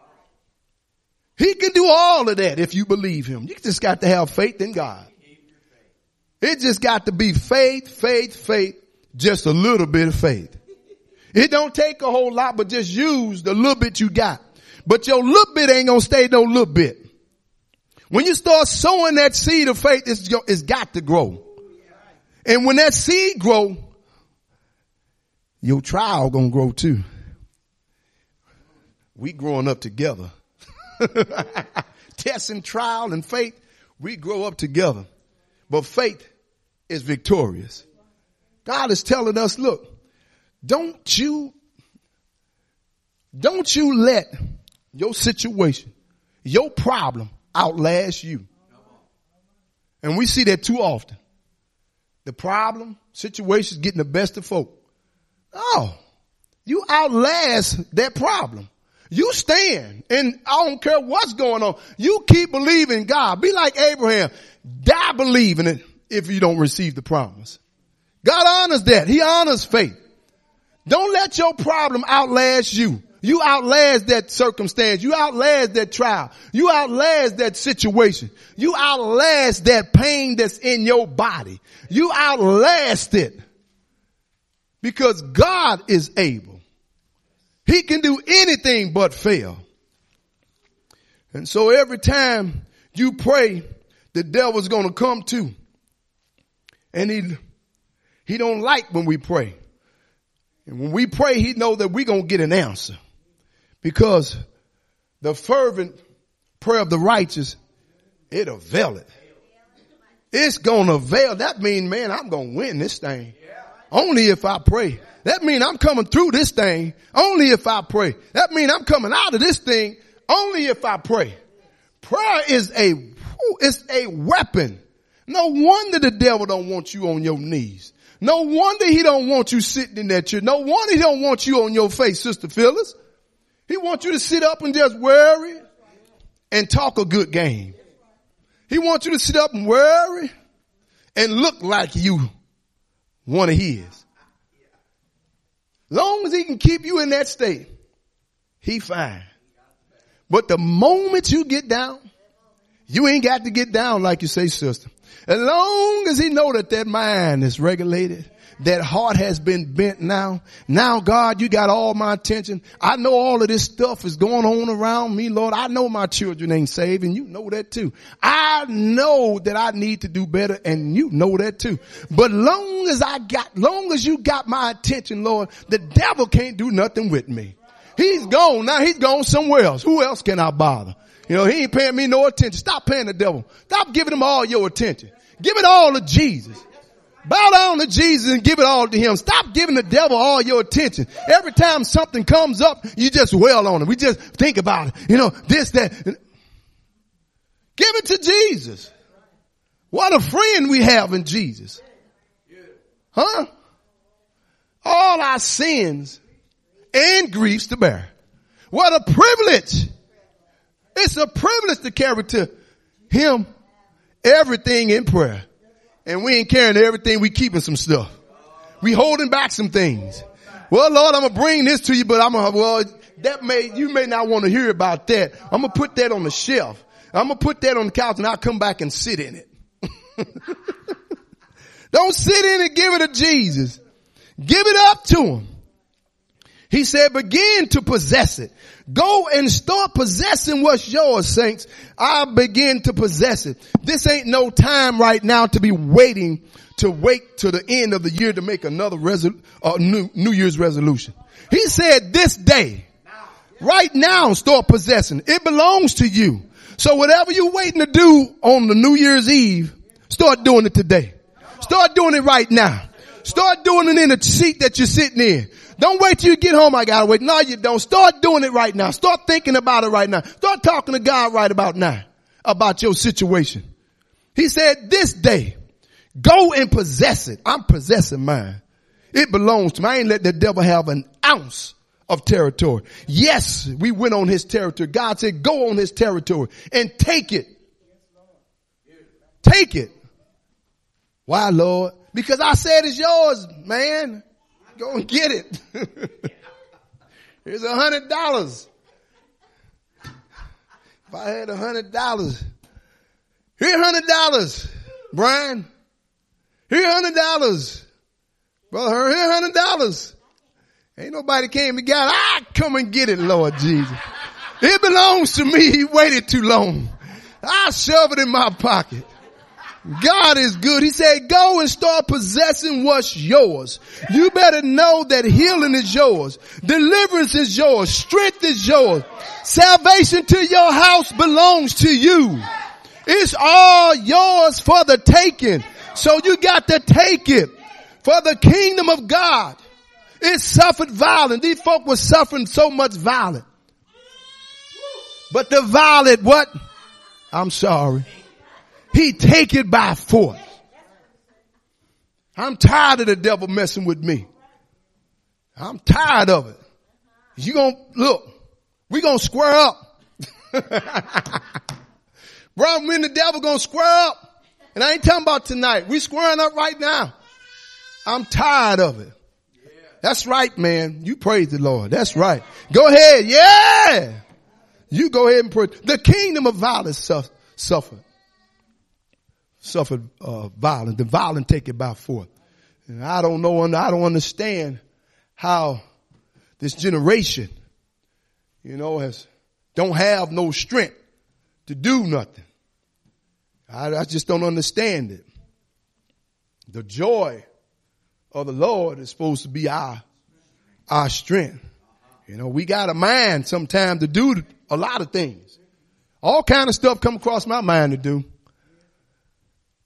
He can do all of that if you believe him. You just got to have faith in God. It just got to be faith, just a little bit of faith. It don't take a whole lot, but just use the little bit you got. But your little bit ain't gonna stay no little bit. When you start sowing that seed of faith, it's got to grow. And when that seed grow, your trial gonna grow too. We growing up together. Testing, trial, and faith, we grow up together. But faith is victorious. God is telling us, look, don't you let your situation, your problem outlast you. And we see that too often. The problem, situations getting the best of folk. Oh, you outlast that problem. You stand, and I don't care what's going on. You keep believing God. Be like Abraham. Die believing it if you don't receive the promise. God honors that. He honors faith. Don't let your problem outlast you. You outlast that circumstance. You outlast that trial. You outlast that situation. You outlast that pain that's in your body. You outlast it. Because God is able. He can do anything but fail. And so every time you pray, the devil's going to come too. And he don't like when we pray. And when we pray, he knows that we're going to get an answer. Because the fervent prayer of the righteous, it availeth. It's going to avail. That means, man, I'm going to win this thing. Only if I pray. That means I'm coming through this thing only if I pray. That means I'm coming out of this thing only if I pray. Prayer is a weapon. No wonder the devil don't want you on your knees. No wonder he don't want you sitting in that chair. No wonder he don't want you on your face, Sister Phyllis. He wants you to sit up and just worry and talk a good game. He wants you to sit up and worry and look like you one of his. Long as he can keep you in that state, he fine. But the moment you get down, you ain't got to get down like you say, sister. As long as he know that mind is regulated, that heart has been bent now. Now, God, you got all my attention. I know all of this stuff is going on around me, Lord. I know my children ain't saved, and you know that too. I know that I need to do better, and you know that too. But long as you got my attention, Lord, the devil can't do nothing with me. He's gone. Now he's gone somewhere else. Who else can I bother? You know, he ain't paying me no attention. Stop paying the devil. Stop giving him all your attention. Give it all to Jesus. Bow down to Jesus and give it all to him. Stop giving the devil all your attention. Every time something comes up, you just wail on it. We just think about it. You know, this, that. Give it to Jesus. What a friend we have in Jesus. Huh? All our sins and griefs to bear. What a privilege. It's a privilege to carry to him everything in prayer. And we ain't carrying everything. We keeping some stuff. We holding back some things. Well, Lord, I'm going to bring this to you, but you may not want to hear about that. I'm going to put that on the shelf. I'm going to put that on the couch and I'll come back and sit in it. Don't sit in it. Give it to Jesus. Give it up to him. He said, begin to possess it. Go and start possessing what's yours, saints. I begin to possess it. This ain't no time right now to be waiting to wait to the end of the year to make another New Year's resolution. He said this day, right now, start possessing. It belongs to you. So whatever you're waiting to do on the New Year's Eve, start doing it today. Start doing it right now. Start doing it in the seat that you're sitting in. Don't wait till you get home. I gotta wait. No, you don't. Start doing it right now. Start thinking about it right now. Start talking to God right about now about your situation. He said this day, go and possess it. I'm possessing mine. It belongs to me. I ain't let the devil have an ounce of territory. Yes, we went on his territory. God said, go on his territory and take it. Take it. Why, Lord? Because I said it's yours, man. Go and get it. Here's $100. If I had $100, here $100, Brian. Here $100, brother. Here $100. Ain't nobody came and got it. I come and get it, Lord Jesus. It belongs to me. He waited too long. I shove it in my pocket. God is good. He said, go and start possessing what's yours. You better know that healing is yours. Deliverance is yours. Strength is yours. Salvation to your house belongs to you. It's all yours for the taking. So you got to take it for the kingdom of God. It suffered violence. These folk were suffering so much violence. But the violent, what? I'm sorry. He take it by force. I'm tired of the devil messing with me. I'm tired of it. You gonna look, we gonna square up. Bro, me and the devil gonna square up. And I ain't talking about tonight. We squaring up right now. I'm tired of it. That's right, man. You praise the Lord. That's right. Go ahead. Yeah. You go ahead and pray. The kingdom of violence suffered violence. The violent take it by force. And I don't understand how this generation, don't have no strength to do nothing. I just don't understand it. The joy of the Lord is supposed to be our strength. We got a mind sometimes to do a lot of things. All kind of stuff come across my mind to do.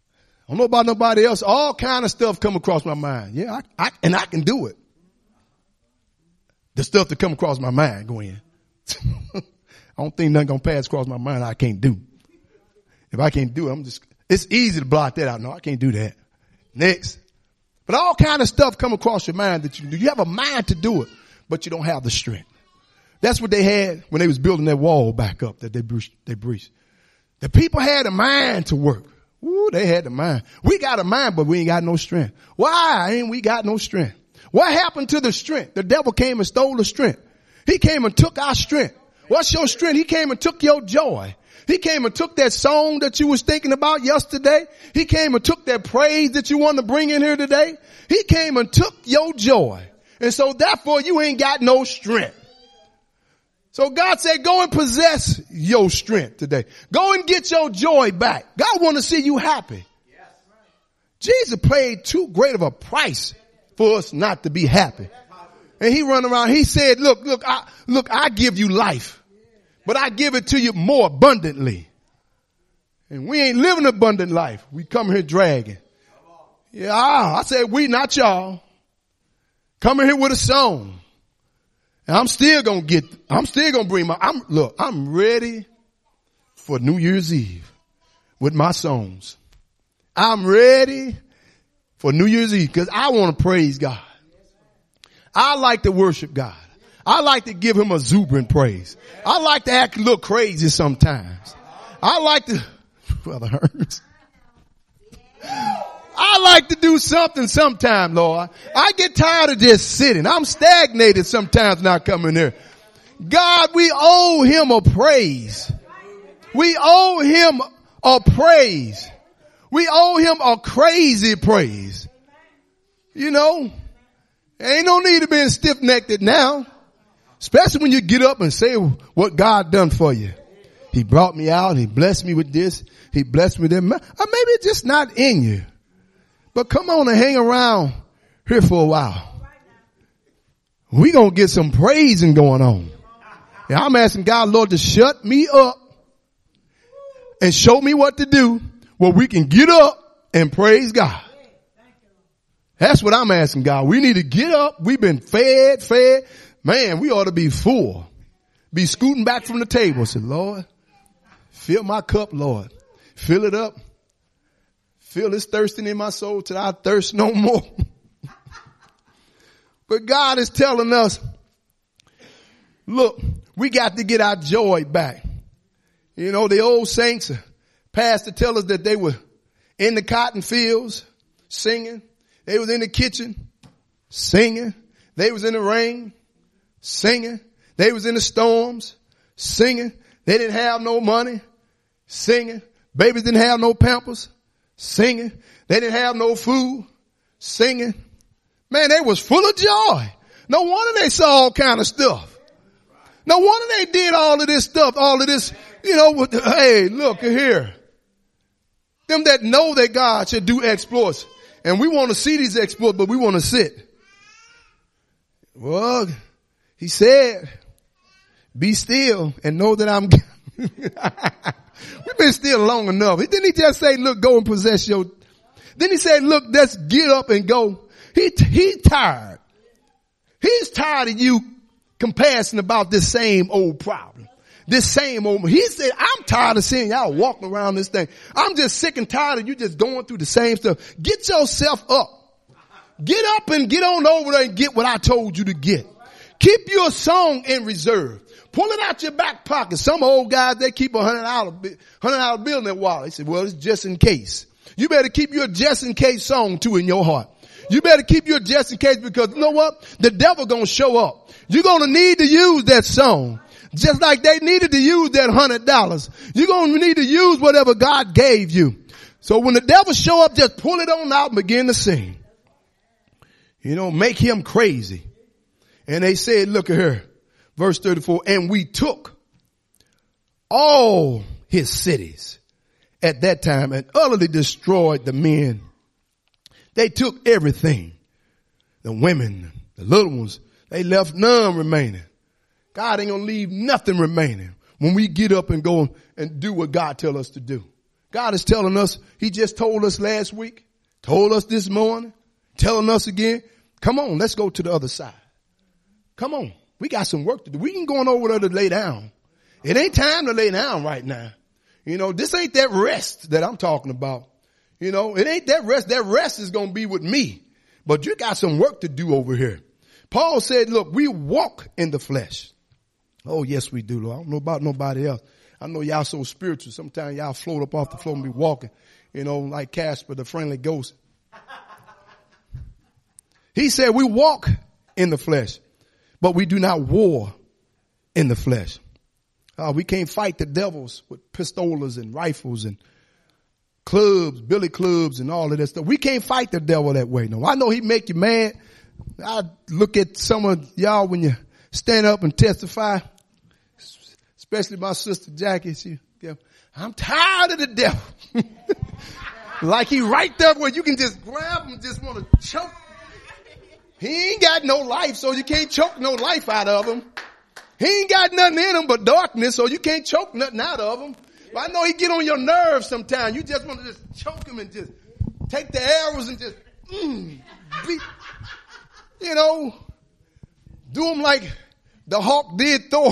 I don't know about nobody else. All kind of stuff come across my mind. Yeah, I can do it. The stuff that come across my mind, go in. I don't think nothing gonna pass across my mind I can't do. If I can't do it, it's easy to block that out. No, I can't do that. Next. But all kind of stuff come across your mind that you can do. You have a mind to do it, but you don't have the strength. That's what they had when they was building that wall back up that they breached. The people had a mind to work. Ooh, they had the mind. We got a mind, but we ain't got no strength. Why ain't we got no strength? What happened to the strength? The devil came and stole the strength. He came and took our strength. What's your strength? He came and took your joy. He came and took that song that you was thinking about yesterday. He came and took that praise that you wanted to bring in here today. He came and took your joy. And so therefore you ain't got no strength. So God said, go and possess your strength today. Go and get your joy back. God want to see you happy. Jesus paid too great of a price for us not to be happy. And he run around, he said, look, I give you life, but I give it to you more abundantly. And we ain't living abundant life. We come here dragging. Yeah, I said we, not y'all. Coming here with a song. And I'm still gonna bring I'm ready for New Year's Eve with my songs. I'm ready for New Year's Eve because I want to praise God. I like to worship God. I like to give him exuberant praise. I like to act a little crazy sometimes. I like to, Brother Hearns. I like to do something sometime, Lord. I get tired of just sitting. I'm stagnated sometimes not coming here. God, we owe him a praise. We owe him a praise. We owe him a crazy praise. You know, ain't no need to be stiff-necked now. Especially when you get up and say what God done for you. He brought me out. He blessed me with this. He blessed me with that. Or maybe it's just not in you. But come on and hang around here for a while. We gonna get some praising going on. And I'm asking God, Lord, to shut me up and show me what to do where we can get up and praise God. That's what I'm asking God. We need to get up. We've been fed. Man, we ought to be full. Be scooting back from the table. Say, Lord, fill my cup, Lord. Fill it up. Feel this thirsting in my soul till I thirst no more. But God is telling us, look, we got to get our joy back. You know, the old saints, pastor tell us that they were in the cotton fields singing. They was in the kitchen singing. They was in the rain singing. They was in the storms singing. They didn't have no money singing. Babies didn't have no Pampers singing. They didn't have no food singing. Man, they was full of joy. No wonder they saw all kind of stuff. No wonder they did all of this stuff, all of this, you know, hey, look here. Them that know that God should do exploits. And we want to see these exploits, but we want to sit. Well, he said, be still and know that I'm We've been still long enough. Didn't he just say, look, go and possess your, then he said, look, let's get up and go. He's tired. He's tired of you compassing about this same old problem. This same old, he said, I'm tired of seeing y'all walking around this thing. I'm just sick and tired of you just going through the same stuff. Get yourself up. Get up and get on over there and get what I told you to get. Keep your song in reserve. Pull it out your back pocket. Some old guys, they keep $100 bill in their wallet. They say, well, it's just in case. You better keep your just in case song too in your heart. You better keep your just in case because you know what? The devil gonna show up. You're gonna need to use that song. Just like they needed to use that $100. You're gonna need to use whatever God gave you. So when the devil show up, just pull it on out and begin to sing. You know, make him crazy. And they said, look at her. Verse 34, and we took all his cities at that time and utterly destroyed the men. They took everything. The women, the little ones, they left none remaining. God ain't gonna leave nothing remaining when we get up and go and do what God tell us to do. God is telling us, he just told us last week, told us this morning, telling us again, come on, let's go to the other side. Come on. We got some work to do. We ain't going over there to lay down. It ain't time to lay down right now. You know, this ain't that rest that I'm talking about. You know, it ain't that rest. That rest is going to be with me. But you got some work to do over here. Paul said, look, we walk in the flesh. Oh, yes, we do, Lord. I don't know about nobody else. I know y'all so spiritual. Sometimes y'all float up off the floor and be walking, you know, like Casper, the friendly ghost. He said we walk in the flesh, but we do not war in the flesh. We can't fight the devils with pistolas and rifles and clubs, billy clubs and all of that stuff. We can't fight the devil that way. No, I know he make you mad. I look at some of y'all when you stand up and testify, especially my sister Jackie. I'm tired of the devil. Like he right there where you can just grab him, just want to choke. He ain't got no life, so you can't choke no life out of him. He ain't got nothing in him but darkness, so you can't choke nothing out of him. But I know he get on your nerves sometimes. You just want to just choke him and just take the arrows and just, beat, you know, do him like the hawk did Thor.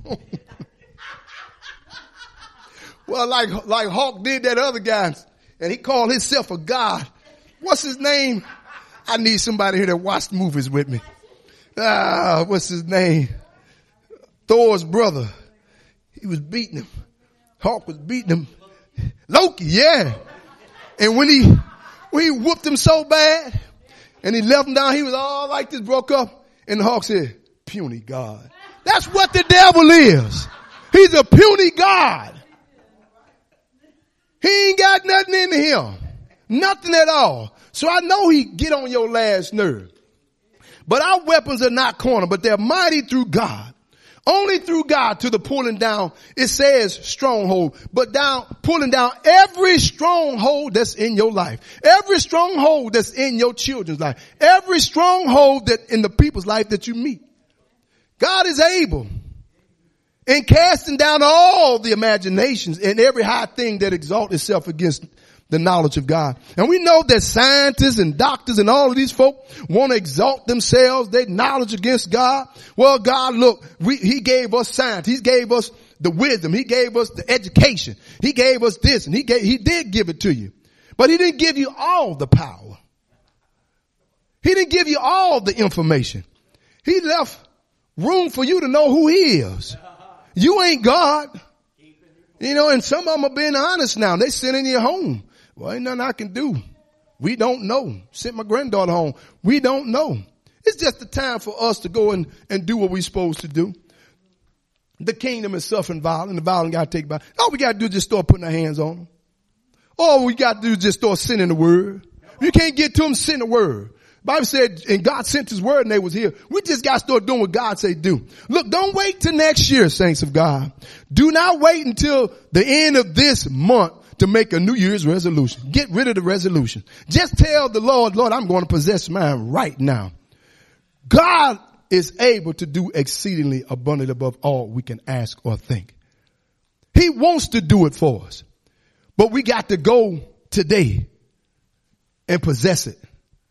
Well, like Hawk did that other guy, and he called himself a god. What's his name? I need somebody here that watched movies with me. What's his name? Thor's brother. He was beating him. Hawk was beating him. Loki, yeah. And when he whooped him so bad and he left him down, he was all like this, broke up. And the Hawk said, puny God. That's what the devil is. He's a puny God. He ain't got nothing in him. Nothing at all. So I know he get on your last nerve. But our weapons are not carnal, but they're mighty through God. Only through God to the pulling down, it says stronghold, but pulling down every stronghold that's in your life. Every stronghold that's in your children's life. Every stronghold that in the people's life that you meet. God is able. And casting down all the imaginations and every high thing that exalts itself against the knowledge of God. And we know that scientists and doctors and all of these folk want to exalt themselves, their knowledge against God. Well, God, look, he gave us science. He gave us the wisdom. He gave us the education. He gave us this, and he did give it to you. But he didn't give you all the power. He didn't give you all the information. He left room for you to know who he is. You ain't God. You know, and some of them are being honest now. They sit in your home. Well, ain't nothing I can do. We don't know. Sent my granddaughter home. We don't know. It's just the time for us to go and do what we're supposed to do. The kingdom is suffering violence. The violent got to take by. All we got to do is just start putting our hands on them. All we got to do is just start sending the word. You can't get to them, send the word. The Bible said, and God sent his word and they was here. We just got to start doing what God say do. Look, don't wait till next year, saints of God. Do not wait until the end of this month to make a New Year's resolution. Get rid of the resolution. Just tell the Lord, Lord, I'm going to possess mine right now. God is able to do exceedingly abundantly above all we can ask or think. He wants to do it for us. But we got to go today and possess it.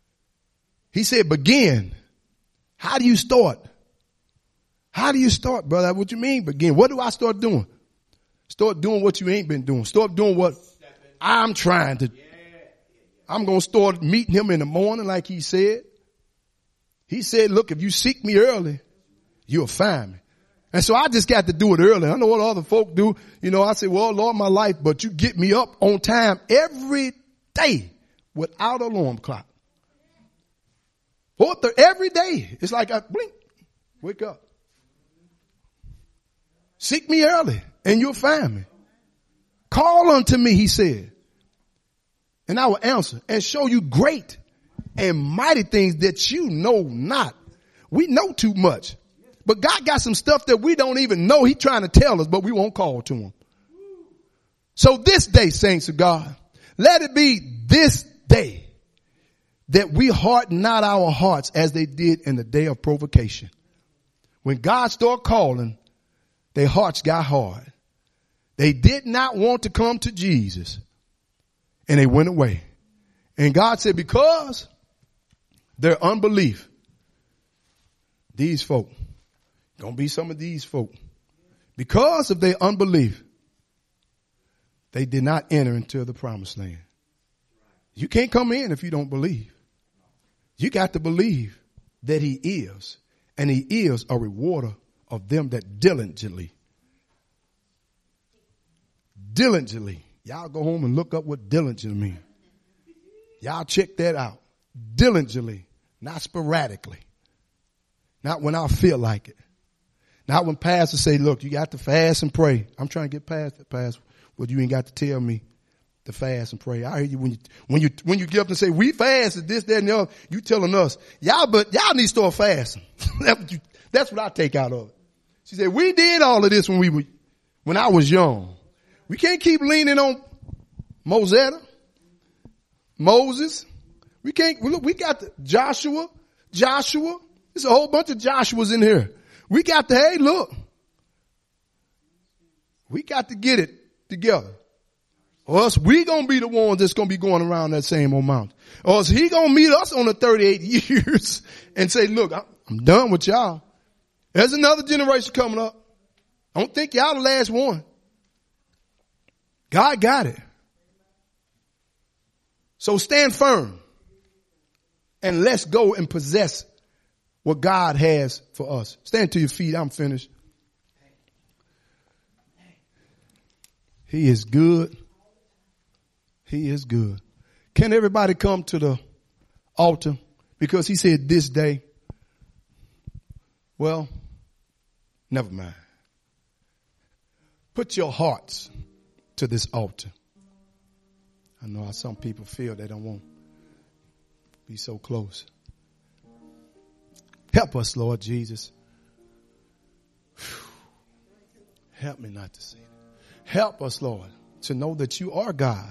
He said, begin. How do you start? How do you start, brother? What you mean begin? What do I start doing? Start doing what you ain't been doing. Start doing what I'm trying to. I'm going to start meeting him in the morning like he said. He said, look, if you seek me early, you'll find me. And so I just got to do it early. I know what other folk do. You know, I say, well, Lord, my life, but you get me up on time every day without alarm clock. Every day. It's like I blink, wake up. Seek me early and you'll find me. Call unto me, he said, and I will answer and show you great and mighty things that you know not. We know too much, but God got some stuff that we don't even know. He's trying to tell us, but we won't call to him. So this day, saints of God, let it be this day that we harden not our hearts as they did in the day of provocation. When God started calling, their hearts got hard. They did not want to come to Jesus. And they went away. And God said, because their unbelief, these folk, gonna be some of these folk, because of their unbelief, they did not enter into the promised land. You can't come in if you don't believe. You got to believe that he is, and he is a rewarder of them that diligently. Y'all go home and look up what diligent means. Y'all check that out. Diligently, not sporadically. Not when I feel like it. Not when pastors say, look, you got to fast and pray. I'm trying to get past that, pastor. Well, you ain't got to tell me to fast and pray. I hear you when you get up and say, we fasted this, that, and the other, you telling us, y'all need to start fasting. That's what I take out of it. She said, we did all of this when I was young. We can't keep leaning on Moses. We can't, look, we got the Joshua. There's a whole bunch of Joshuas in here. We got to, hey, look. We got to get it together. Or else we gonna be the ones that's gonna be going around that same old mountain. Or else he gonna meet us on the 38 years and say, look, I'm done with y'all. There's another generation coming up. I don't think y'all the last one. God got it. So stand firm and let's go and possess what God has for us. Stand to your feet. I'm finished. He is good. He is good. Can everybody come to the altar? Because he said this day. Well, never mind. Put your hearts to this altar. I know how some people feel they don't want to be so close. Help us, Lord Jesus. Help me not to say that. Help us, Lord, to know that you are God.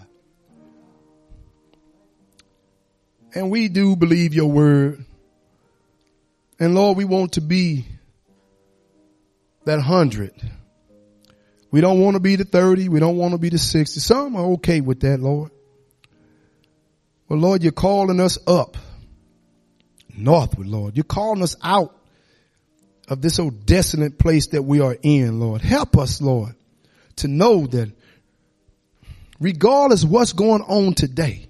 And we do believe your word. And Lord, we want to be that 100. We don't want to be the 30. We don't want to be the 60. Some are okay with that, Lord. Well, Lord, you're calling us up northward, Lord. You're calling us out of this old desolate place that we are in, Lord. Help us, Lord, to know that regardless of what's going on today,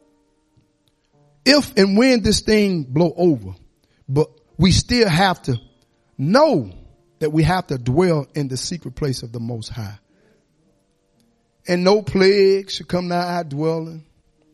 if and when this thing blow over, but we still have to know that we have to dwell in the secret place of the Most High. And no plague should come nigh our dwelling.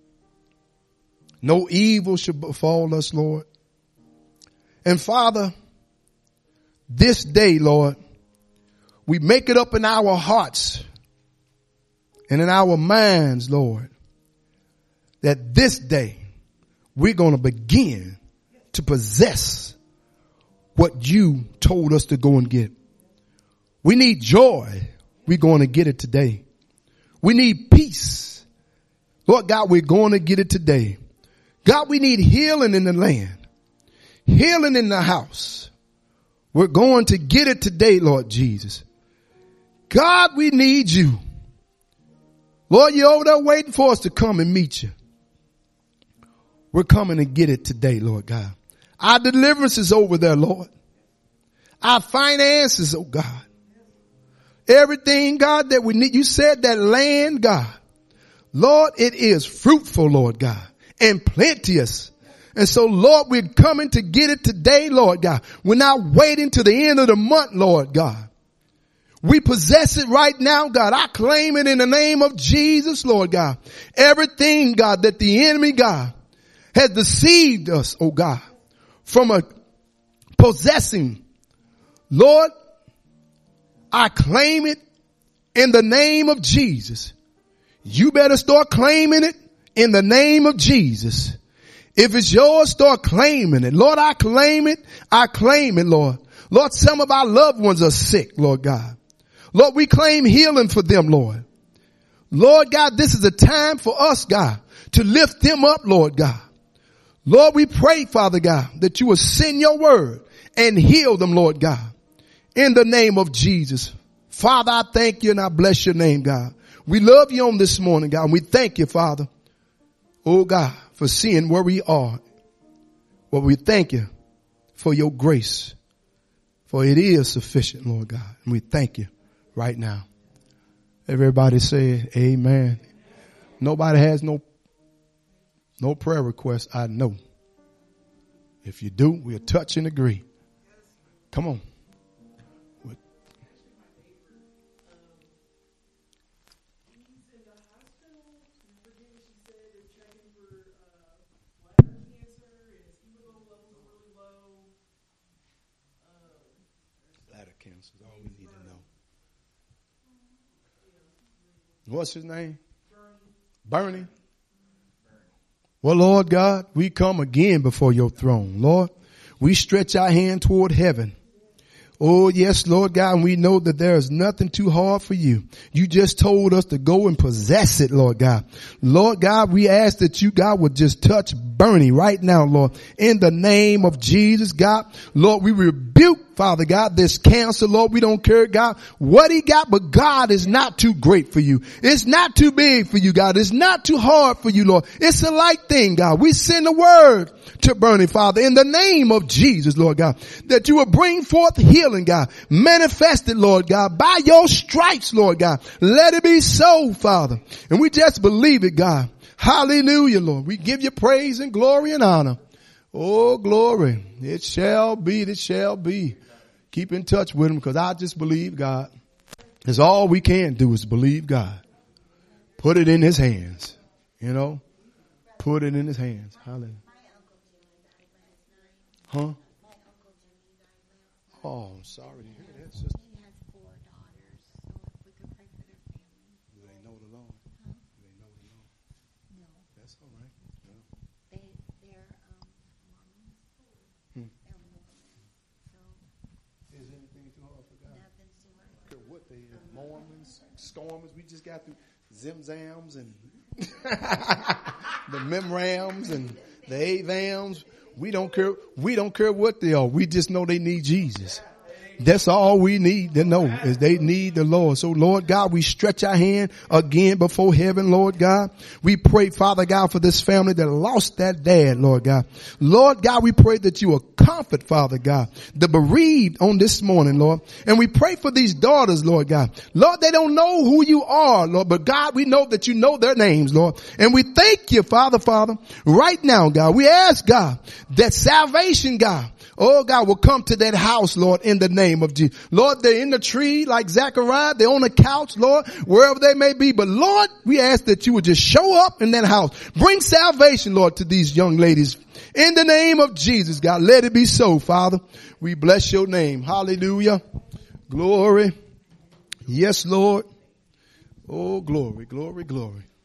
No evil should befall us, Lord. And Father, this day, Lord, we make it up in our hearts and in our minds, Lord, that this day we're going to begin to possess what you told us to go and get. We need joy. We're going to get it today. We need peace. Lord God, we're going to get it today. God, we need healing in the land, healing in the house. We're going to get it today, Lord Jesus. God, we need you. Lord, you're over there waiting for us to come and meet you. We're coming to get it today, Lord God. Our deliverance is over there, Lord. Our finances, oh God. Everything, God, that we need. You said that land, God. Lord, it is fruitful, Lord God, and plenteous. And so, Lord, we're coming to get it today, Lord God. We're not waiting to the end of the month, Lord God. We possess it right now, God. I claim it in the name of Jesus, Lord God. Everything, God, that the enemy, God, has deceived us, oh God, from a possessing. Lord, I claim it in the name of Jesus. You better start claiming it in the name of Jesus. If it's yours, start claiming it. Lord, I claim it. I claim it, Lord. Lord, some of our loved ones are sick, Lord God. Lord, we claim healing for them, Lord. Lord God, this is a time for us, God, to lift them up, Lord God. Lord, we pray, Father God, that you will send your word and heal them, Lord God, in the name of Jesus. Father, I thank you and I bless your name, God. We love you on this morning, God, and we thank you, Father. oh God, for seeing where we are. Well, we thank you for your grace, for it is sufficient, Lord God. And we thank you right now. Everybody say amen. Nobody has no prayer requests, I know. If you do, we'll touch and agree. Come on. Bladder cancer is all we need to know. What's his name? Bernie. Well, Lord God, we come again before your throne. Lord, we stretch our hand toward heaven. Oh, yes, Lord God, and we know that there is nothing too hard for you. You just told us to go and possess it, Lord God. Lord God, we ask that you, God, would just touch Bernie right now, Lord, in the name of Jesus, God. Lord, we rebuke, Father God, this cancer, Lord. We don't care, God, what he got, but God is not too great for you. It's not too big for you, God. It's not too hard for you, Lord. It's a light thing, God. We send a word to Bernie, Father, in the name of Jesus, Lord God, that you will bring forth healing, God. Manifest it, Lord God, by your stripes, Lord God. Let it be so, Father. And we just believe it, God. Hallelujah, Lord. We give you praise and glory and honor. Oh, glory. It shall be, it shall be. Keep in touch with him, because I just believe God. That's all we can do is believe God. Put it in his hands. You know, put it in his hands. Hallelujah. Huh? Oh, I'm sorry to hear that, sister. He has 4 daughters, so if we could pray for their family. Do they know the Lord? Huh? Do they know the Lord? No. That's all right. Yeah. They're Mormons. They're Mormons. So Is anything too hard for God? nothing's too hard. I don't care what they are. Mormons, Stormers. We just got through Zimzams and the Memrams and the Avams. We don't care. We don't care what they are. We just know they need Jesus. That's all we need to know, is they need the Lord. So, Lord God, we stretch our hand again before heaven, Lord God. We pray, Father God, for this family that lost that dad, Lord God. Lord God, we pray that you will comfort, Father God, the bereaved on this morning, Lord. And we pray for these daughters, Lord God. Lord, they don't know who you are, Lord, but God, we know that you know their names, Lord. And we thank you, Father, right now, God. We ask, God, that salvation, God, oh God, will come to that house, Lord, in the name of Jesus. Lord, they're in the tree like Zechariah. They're on the couch, Lord, wherever they may be. But Lord, we ask that you would just show up in that house. Bring salvation, Lord, to these young ladies. In the name of Jesus, God, let it be so, Father. We bless your name. Hallelujah. Glory. Yes, Lord. Oh, glory, glory, glory.